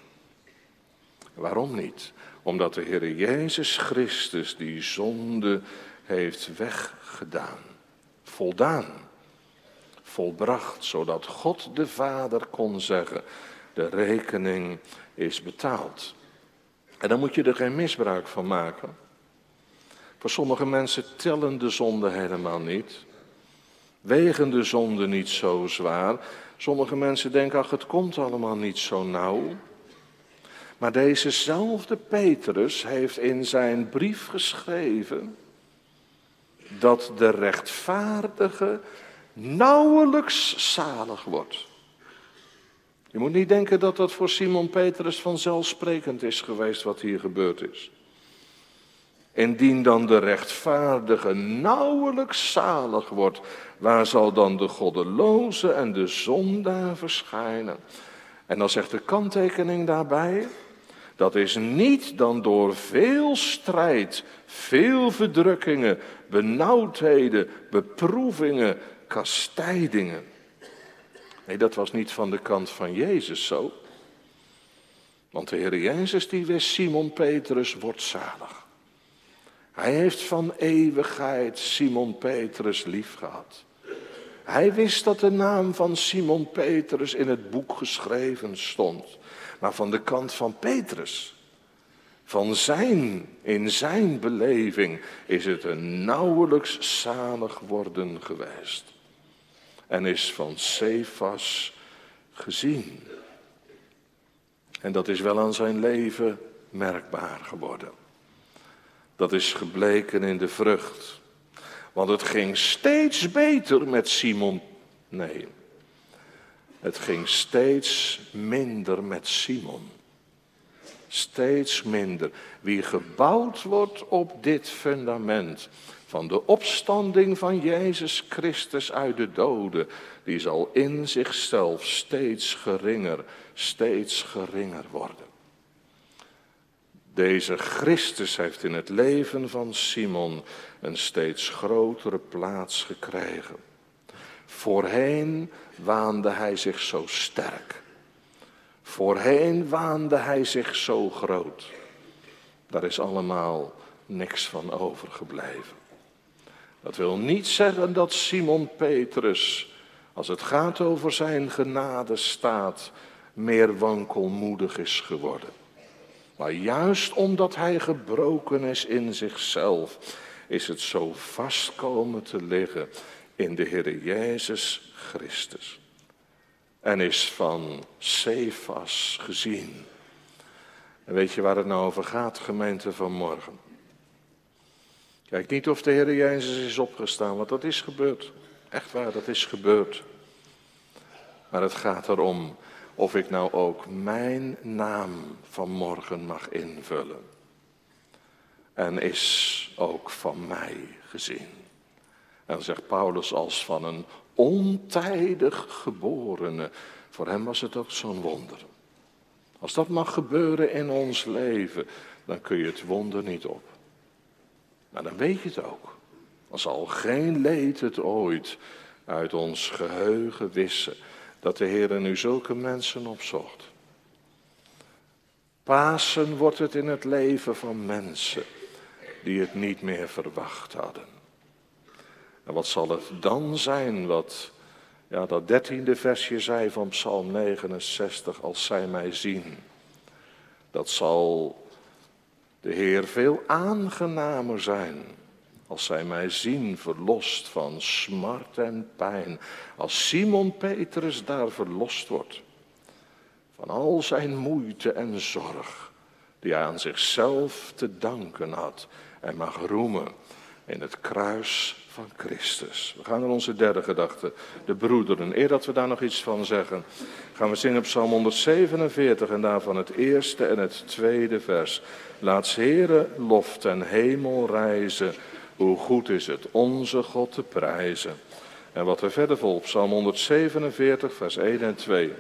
Waarom niet? Omdat de Heer Jezus Christus die zonde heeft weggedaan, voldaan, volbracht, zodat God de Vader kon zeggen, de rekening is betaald. En dan moet je er geen misbruik van maken. Voor sommige mensen tellen de zonden helemaal niet. Wegen de zonden niet zo zwaar. Sommige mensen denken, ach, het komt allemaal niet zo nauw. Maar dezezelfde Petrus heeft in zijn brief geschreven dat de rechtvaardige nauwelijks zalig wordt. Je moet niet denken dat dat voor Simon Petrus vanzelfsprekend is geweest wat hier gebeurd is. Indien dan de rechtvaardige nauwelijks zalig wordt, waar zal dan de goddeloze en de zondaar verschijnen? En dan zegt de kanttekening daarbij, dat is niet dan door veel strijd, veel verdrukkingen, benauwdheden, beproevingen, kastijdingen. Nee, dat was niet van de kant van Jezus zo. Want de Heer Jezus die wist, Simon Petrus wordt zalig. Hij heeft van eeuwigheid Simon Petrus lief gehad. Hij wist dat de naam van Simon Petrus in het boek geschreven stond. Maar van de kant van Petrus, in zijn beleving, is het een nauwelijks zalig worden geweest. En is van Cefas gezien. En dat is wel aan zijn leven merkbaar geworden. Dat is gebleken in de vrucht. Want het ging steeds beter met Simon. Nee, het ging steeds minder met Simon. Steeds minder. Wie gebouwd wordt op dit fundament van de opstanding van Jezus Christus uit de doden, die zal in zichzelf steeds geringer worden. Deze Christus heeft in het leven van Simon een steeds grotere plaats gekregen. Voorheen waande hij zich zo sterk. Voorheen waande hij zich zo groot. Daar is allemaal niks van overgebleven. Dat wil niet zeggen dat Simon Petrus, als het gaat over zijn genadestaat, meer wankelmoedig is geworden. Maar juist omdat hij gebroken is in zichzelf, is het zo vast komen te liggen in de Heer Jezus Christus. En is van Cefas gezien. En weet je waar het nou over gaat, gemeente vanmorgen? Kijk niet of de Heer Jezus is opgestaan, want dat is gebeurd. Echt waar, dat is gebeurd. Maar het gaat erom of ik nou ook mijn naam vanmorgen mag invullen. En is ook van mij gezien. En dan zegt Paulus als van een ontijdig geborene. Voor hem was het ook zo'n wonder. Als dat mag gebeuren in ons leven, dan kun je het wonder niet op. Maar dan weet je het ook. Dan zal geen leed het ooit uit ons geheugen wissen dat de Heer nu zulke mensen opzocht. Pasen wordt het in het leven van mensen die het niet meer verwacht hadden. En wat zal het dan zijn wat dat 13e versje zei van Psalm 69, als zij mij zien. Dat zal de Heer veel aangenamer zijn als zij mij zien verlost van smart en pijn. Als Simon Petrus daar verlost wordt van al zijn moeite en zorg die hij aan zichzelf te danken had en mag roemen in het kruis van Christus. We gaan naar onze derde gedachte, de broederen. Eer dat we daar nog iets van zeggen, gaan we zingen op Psalm 147 en daarvan het eerste en het tweede vers. Laat 's Heere lof ten hemel rijzen, hoe goed is het onze God te prijzen. En wat er verder volgt, Psalm 147 vers 1 en 2.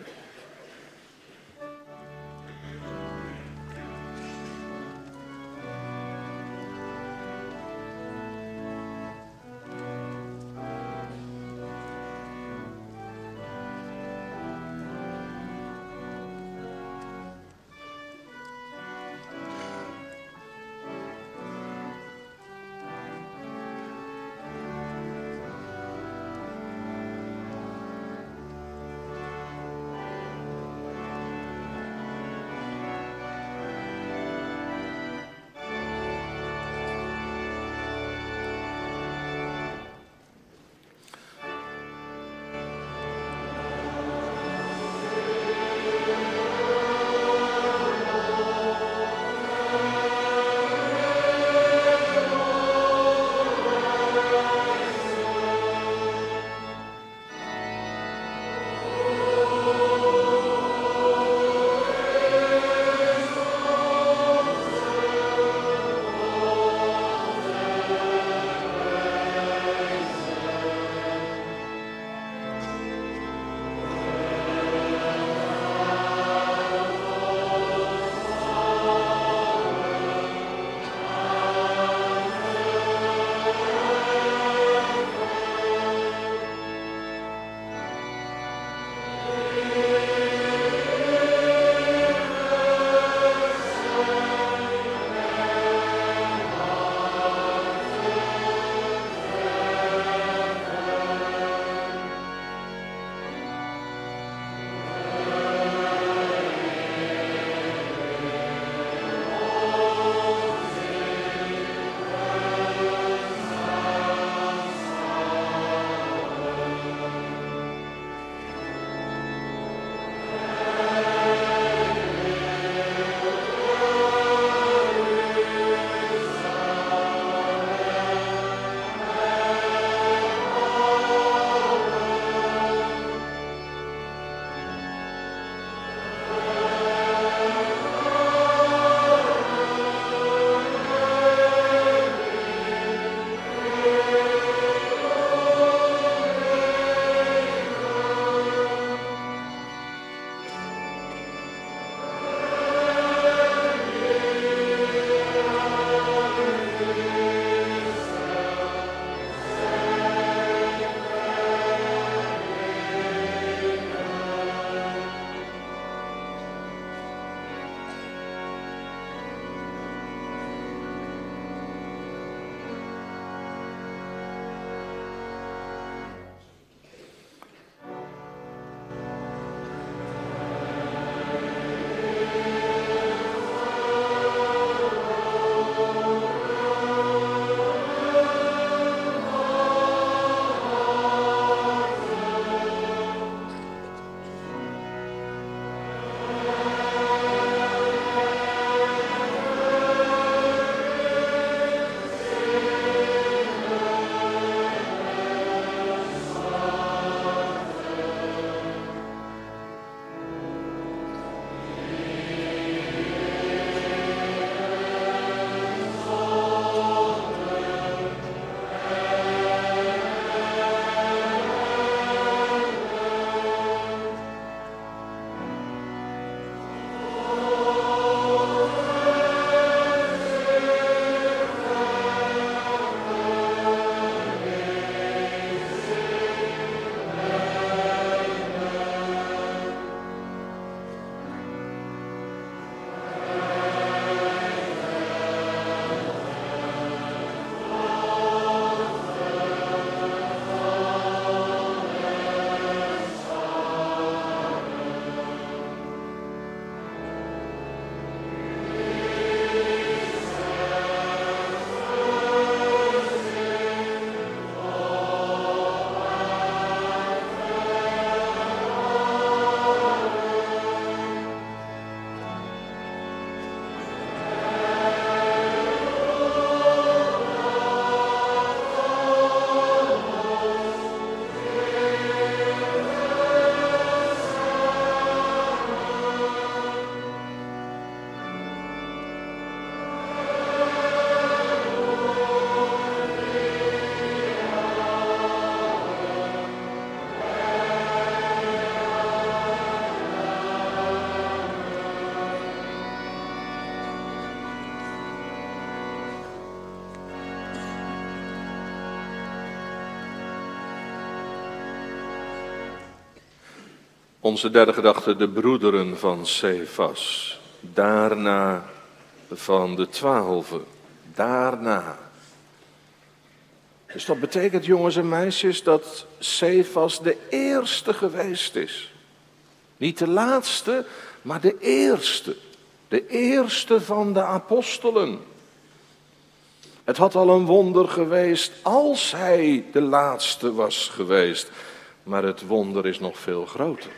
Onze derde gedachte, de broederen van Cefas. Daarna van de 12. Daarna. Dus dat betekent, jongens en meisjes, dat Cefas de eerste geweest is. Niet de laatste, maar de eerste. De eerste van de apostelen. Het had al een wonder geweest als hij de laatste was geweest. Maar het wonder is nog veel groter.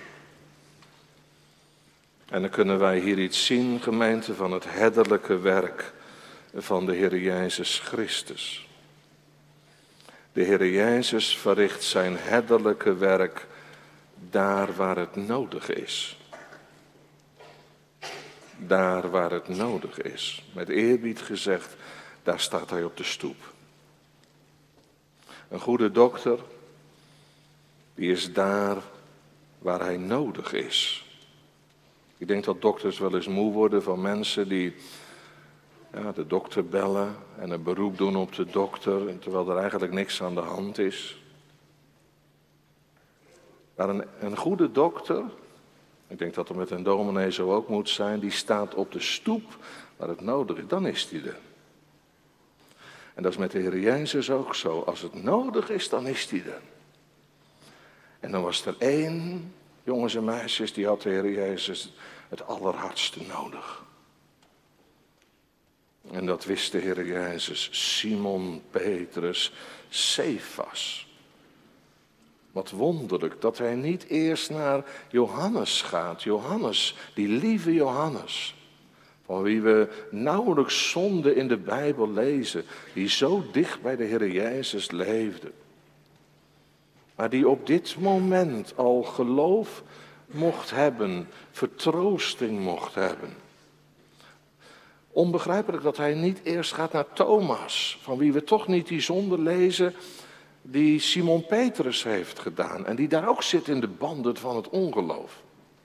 En dan kunnen wij hier iets zien, gemeente, van het herderlijke werk van de Heer Jezus Christus. De Heer Jezus verricht zijn herderlijke werk daar waar het nodig is. Daar waar het nodig is. Met eerbied gezegd, daar staat hij op de stoep. Een goede dokter, die is daar waar hij nodig is. Ik denk dat dokters wel eens moe worden van mensen die de dokter bellen en een beroep doen op de dokter, terwijl er eigenlijk niks aan de hand is. Maar een goede dokter, ik denk dat er met een dominee zo ook moet zijn, die staat op de stoep waar het nodig is, dan is die er. En dat is met de Heer Jezus ook zo. Als het nodig is, dan is die er. En dan was er één, jongens en meisjes, die had de Heer Jezus het allerhardste nodig. En dat wist de Heer Jezus, Simon Petrus, Cefas. Wat wonderlijk dat hij niet eerst naar Johannes gaat. Johannes, die lieve Johannes. Van wie we nauwelijks zonde in de Bijbel lezen. Die zo dicht bij de Heer Jezus leefde. Maar die op dit moment al geloof mocht hebben. Vertroosting mocht hebben. Onbegrijpelijk dat hij niet eerst gaat naar Thomas. Van wie we toch niet die zonde lezen die Simon Petrus heeft gedaan. En die daar ook zit in de banden van het ongeloof.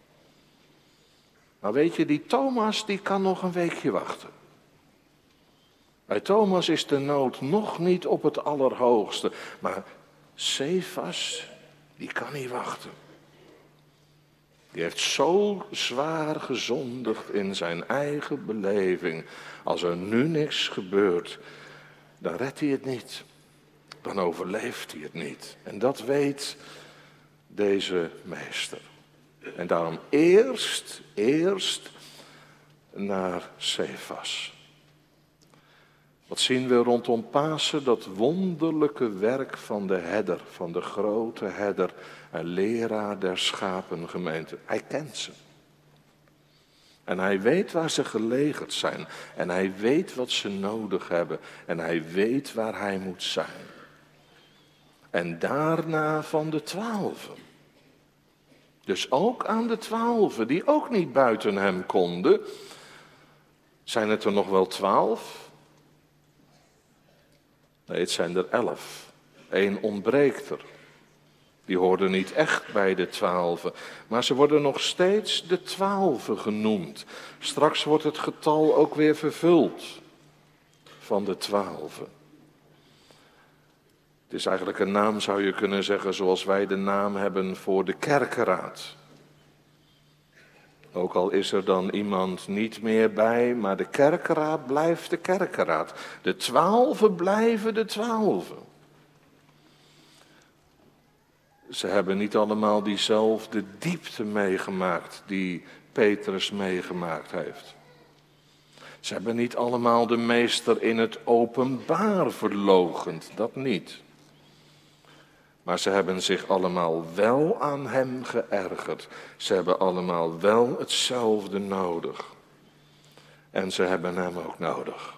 Maar weet je, die Thomas die kan nog een weekje wachten. Bij Thomas is de nood nog niet op het allerhoogste. Maar Cefas, die kan niet wachten. Die heeft zo zwaar gezondigd in zijn eigen beleving. Als er nu niks gebeurt, dan redt hij het niet. Dan overleeft hij het niet. En dat weet deze meester. En daarom eerst naar Cefas. Wat zien we rondom Pasen? Dat wonderlijke werk van de herder, van de grote herder en leraar der schapengemeente. Hij kent ze. En hij weet waar ze gelegerd zijn. En hij weet wat ze nodig hebben. En hij weet waar hij moet zijn. En daarna van de 12. Dus ook aan de 12, die ook niet buiten hem konden. Zijn het er nog wel 12? Nee, het zijn er 11. Eén ontbreekt er. Die hoorden niet echt bij de 12. Maar ze worden nog steeds de 12 genoemd. Straks wordt het getal ook weer vervuld van de 12. Het is eigenlijk een naam, zou je kunnen zeggen, zoals wij de naam hebben voor de kerkeraad. Ook al is er dan iemand niet meer bij, maar de kerkeraad blijft de kerkeraad. De 12 blijven de 12. Ze hebben niet allemaal diezelfde diepte meegemaakt die Petrus meegemaakt heeft. Ze hebben niet allemaal de meester in het openbaar verloochend, dat niet. Maar ze hebben zich allemaal wel aan hem geërgerd. Ze hebben allemaal wel hetzelfde nodig. En ze hebben hem ook nodig.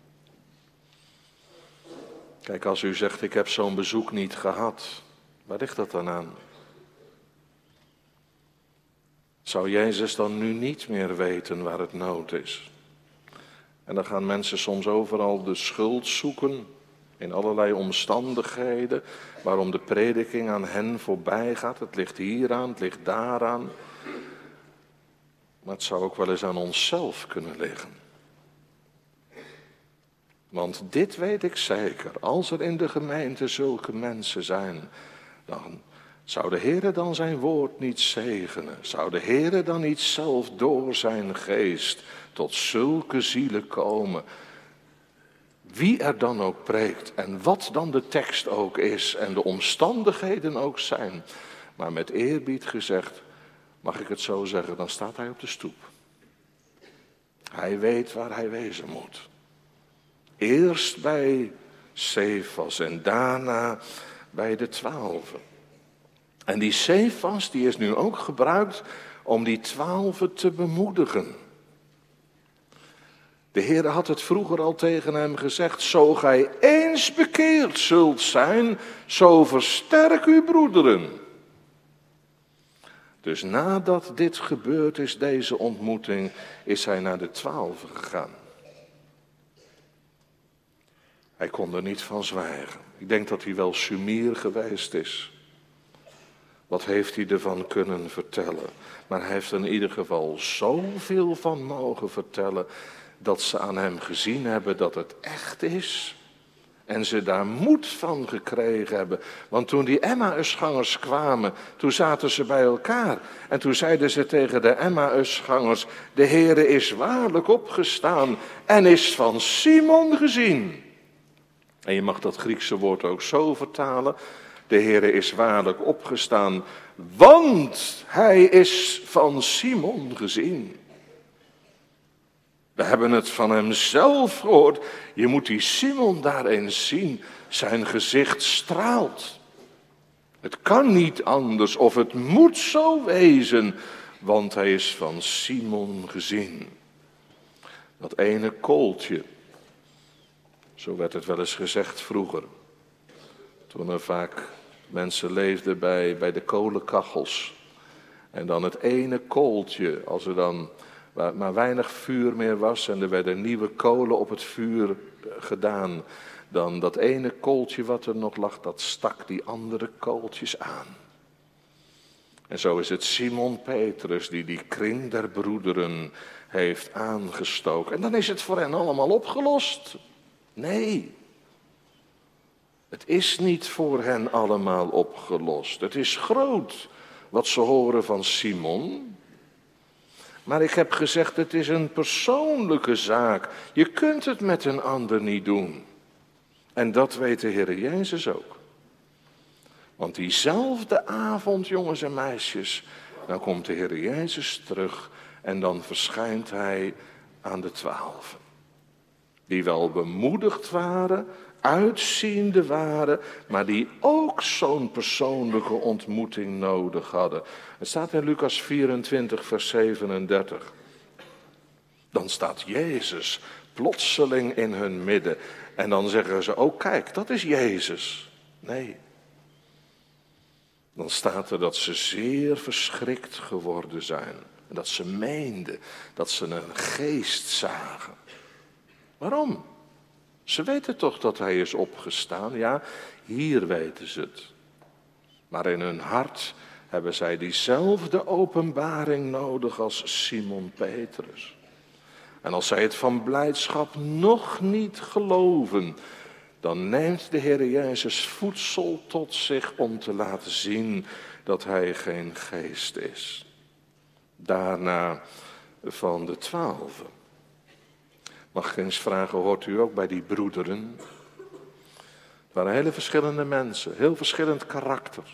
Kijk, als u zegt, ik heb zo'n bezoek niet gehad. Waar ligt dat dan aan? Zou Jezus dan nu niet meer weten waar het nood is? En dan gaan mensen soms overal de schuld zoeken. In allerlei omstandigheden waarom de prediking aan hen voorbij gaat. Het ligt hieraan, het ligt daaraan. Maar het zou ook wel eens aan onszelf kunnen liggen. Want dit weet ik zeker. Als er in de gemeente zulke mensen zijn, dan Zou de Heere dan zijn woord niet zegenen? Zou de Heere dan niet zelf door zijn geest tot zulke zielen komen? Wie er dan ook preekt en wat dan de tekst ook is en de omstandigheden ook zijn. Maar met eerbied gezegd, mag ik het zo zeggen, dan staat hij op de stoep. Hij weet waar hij wezen moet. Eerst bij Cefas en daarna bij de 12. En die Cefas die is nu ook gebruikt om die 12 te bemoedigen. De Heer had het vroeger al tegen hem gezegd, zo gij eens bekeerd zult zijn, zo versterk uw broederen. Dus nadat dit gebeurd is, deze ontmoeting, is hij naar de 12 gegaan. Hij kon er niet van zwijgen. Ik denk dat hij wel sumier geweest is. Wat heeft hij ervan kunnen vertellen? Maar hij heeft er in ieder geval zoveel van mogen vertellen, dat ze aan hem gezien hebben dat het echt is. En ze daar moed van gekregen hebben. Want toen die Emmausgangers kwamen, toen zaten ze bij elkaar. En toen zeiden ze tegen de Emmausgangers, de Heere is waarlijk opgestaan en is van Simon gezien. En je mag dat Griekse woord ook zo vertalen. De Heere is waarlijk opgestaan, want hij is van Simon gezien. We hebben het van hem zelf gehoord. Je moet die Simon daar eens zien. Zijn gezicht straalt. Het kan niet anders of het moet zo wezen, want hij is van Simon gezien. Dat ene kooltje, zo werd het wel eens gezegd vroeger. Toen er vaak mensen leefden bij de kolenkachels. En dan het ene kooltje, als er dan maar weinig vuur meer was en er werden nieuwe kolen op het vuur gedaan, dan dat ene kooltje wat er nog lag, dat stak die andere kooltjes aan. En zo is het Simon Petrus die kring der broederen heeft aangestoken. En dan is het voor hen allemaal opgelost. Nee, het is niet voor hen allemaal opgelost. Het is groot wat ze horen van Simon. Maar ik heb gezegd, het is een persoonlijke zaak. Je kunt het met een ander niet doen. En dat weet de Heer Jezus ook. Want diezelfde avond, jongens en meisjes, dan komt de Heer Jezus terug en dan verschijnt hij aan de 12. Die wel bemoedigd waren, uitziende waren, maar die ook zo'n persoonlijke ontmoeting nodig hadden. Het staat in Lucas 24, vers 37. Dan staat Jezus plotseling in hun midden. En dan zeggen ze, oh kijk, dat is Jezus. Nee. Dan staat er dat ze zeer verschrikt geworden zijn. En dat ze meenden dat ze een geest zagen. Waarom? Ze weten toch dat hij is opgestaan? Ja, hier weten ze het. Maar in hun hart hebben zij diezelfde openbaring nodig als Simon Petrus. En als zij het van blijdschap nog niet geloven, dan neemt de Heer Jezus voedsel tot zich om te laten zien dat hij geen geest is. Daarna van de 12. Mag ik eens vragen, hoort u ook bij die broederen? Het waren hele verschillende mensen, heel verschillend karakter.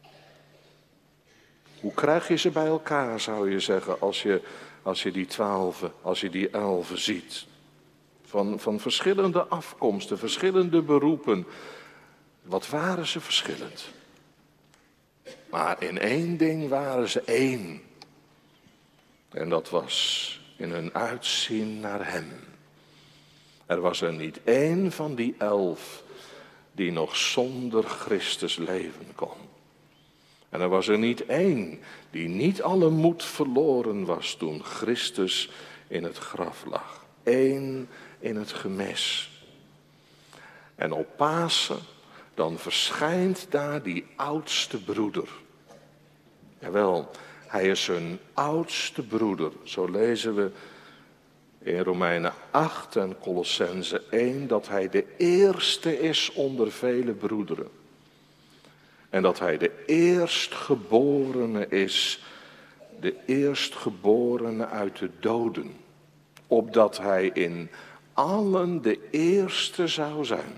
Hoe krijg je ze bij elkaar, zou je zeggen, als je die 12, als je die 11 ziet? Van verschillende afkomsten, verschillende beroepen. Wat waren ze verschillend? Maar in één ding waren ze één. En dat was in hun uitzien naar hem. Er was er niet één van die 11 die nog zonder Christus leven kon. En er was er niet één die niet alle moed verloren was toen Christus in het graf lag. Eén in het gemis. En op Pasen, dan verschijnt daar die oudste broeder. Jawel, hij is hun oudste broeder. Zo lezen we in Romeinen 8 en Kolossenzen 1 dat hij de eerste is onder vele broederen. En dat hij de eerstgeborene is, de eerstgeborene uit de doden. Opdat hij in allen de eerste zou zijn.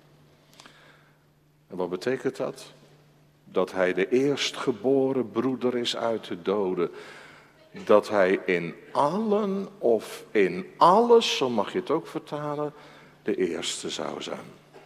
En wat betekent dat? Dat hij de eerstgeboren broeder is uit de doden. Dat hij in allen of in alles, zo mag je het ook vertalen, de eerste zou zijn.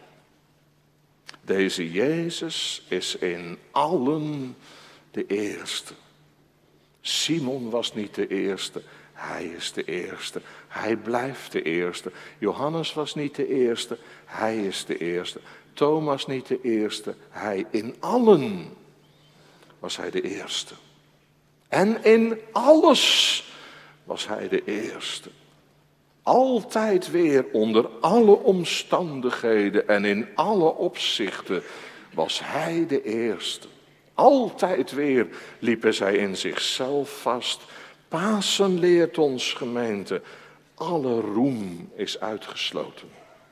Deze Jezus is in allen de eerste. Simon was niet de eerste, hij is de eerste. Hij blijft de eerste. Johannes was niet de eerste, hij is de eerste. Thomas niet de eerste, hij in allen was hij de eerste. En in alles was hij de eerste. Altijd weer onder alle omstandigheden en in alle opzichten was hij de eerste. Altijd weer liepen zij in zichzelf vast. Pasen leert ons, gemeente, alle roem is uitgesloten.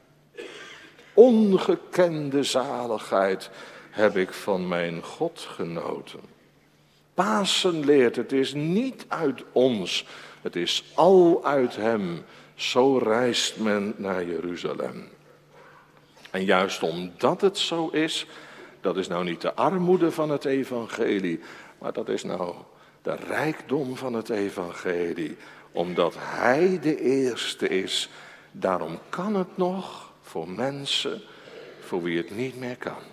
Ongekende zaligheid heb ik van mijn God genoten. Pasen leert, het is niet uit ons, het is al uit hem. Zo reist men naar Jeruzalem. En juist omdat het zo is, dat is nou niet de armoede van het evangelie, maar dat is nou de rijkdom van het evangelie. Omdat hij de eerste is, daarom kan het nog voor mensen voor wie het niet meer kan.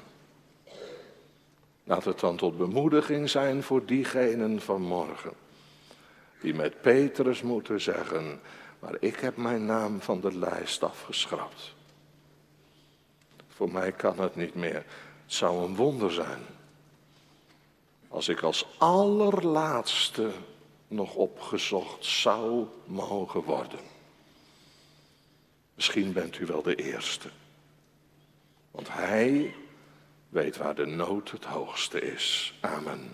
Laat het dan tot bemoediging zijn voor diegenen van morgen, die met Petrus moeten zeggen, maar ik heb mijn naam van de lijst afgeschrapt. Voor mij kan het niet meer. Het zou een wonder zijn als ik als allerlaatste nog opgezocht zou mogen worden. Misschien bent u wel de eerste. Want hij weet waar de nood het hoogste is. Amen.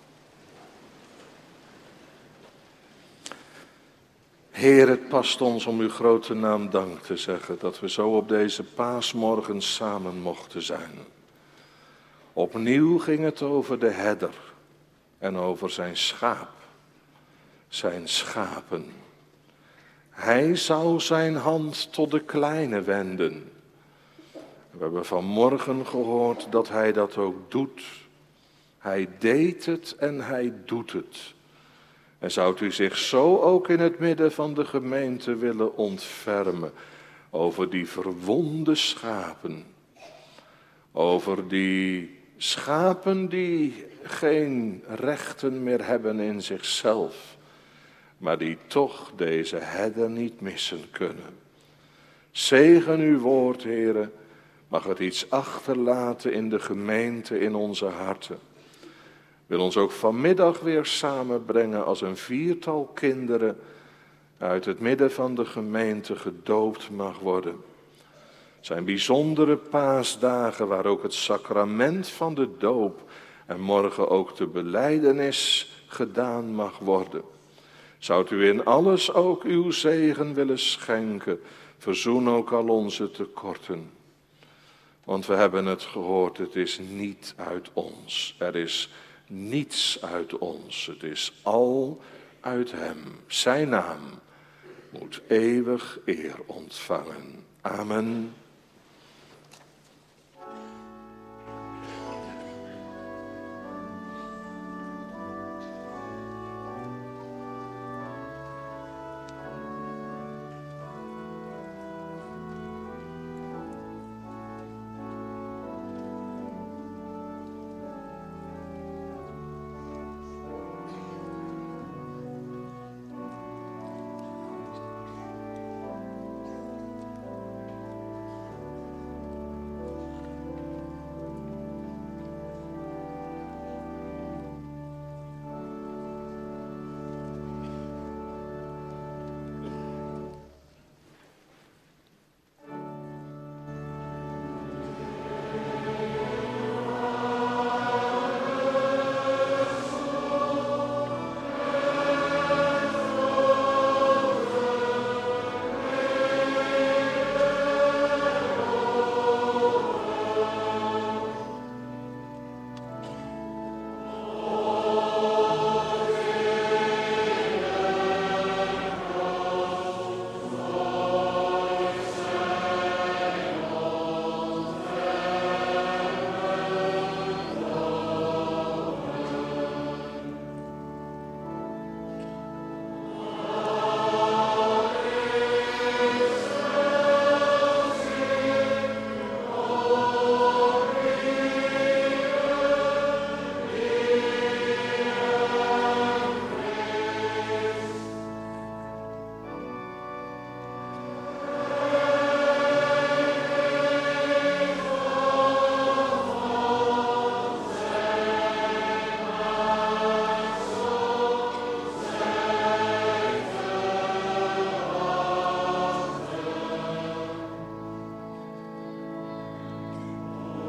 Heer, het past ons om uw grote naam dank te zeggen, dat we zo op deze paasmorgen samen mochten zijn. Opnieuw ging het over de herder en over zijn schaap, zijn schapen. Hij zou zijn hand tot de kleine wenden. We hebben vanmorgen gehoord dat hij dat ook doet. Hij deed het en hij doet het. En zou u zich zo ook in het midden van de gemeente willen ontfermen over die verwonde schapen. Over die schapen die geen rechten meer hebben in zichzelf, maar die toch deze herder niet missen kunnen. Zegen uw woord, Heere, mag het iets achterlaten in de gemeente, in onze harten. Wil ons ook vanmiddag weer samenbrengen als een 4-tal kinderen uit het midden van de gemeente gedoopt mag worden. Het zijn bijzondere paasdagen waar ook het sacrament van de doop en morgen ook de belijdenis gedaan mag worden. Zou u in alles ook uw zegen willen schenken, verzoen ook al onze tekorten. Want we hebben het gehoord, het is niet uit ons. Er is niets uit ons. Het is al uit hem. Zijn naam moet eeuwig eer ontvangen. Amen.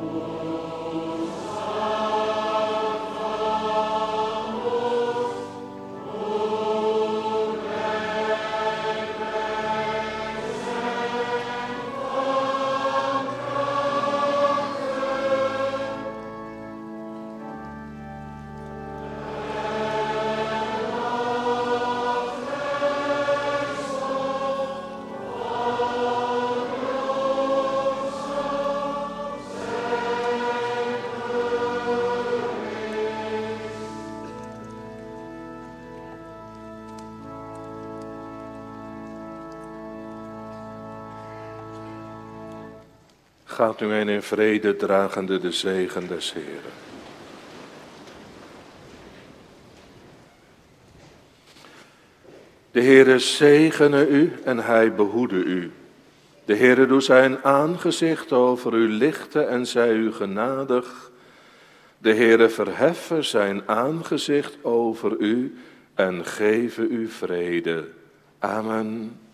Gaat u heen in vrede, dragende de zegen des Heeren. De Heere zegene u en hij behoede u. De Heere doe zijn aangezicht over u lichten en zij u genadig. De Heere verheffe zijn aangezicht over u en geven u vrede. Amen.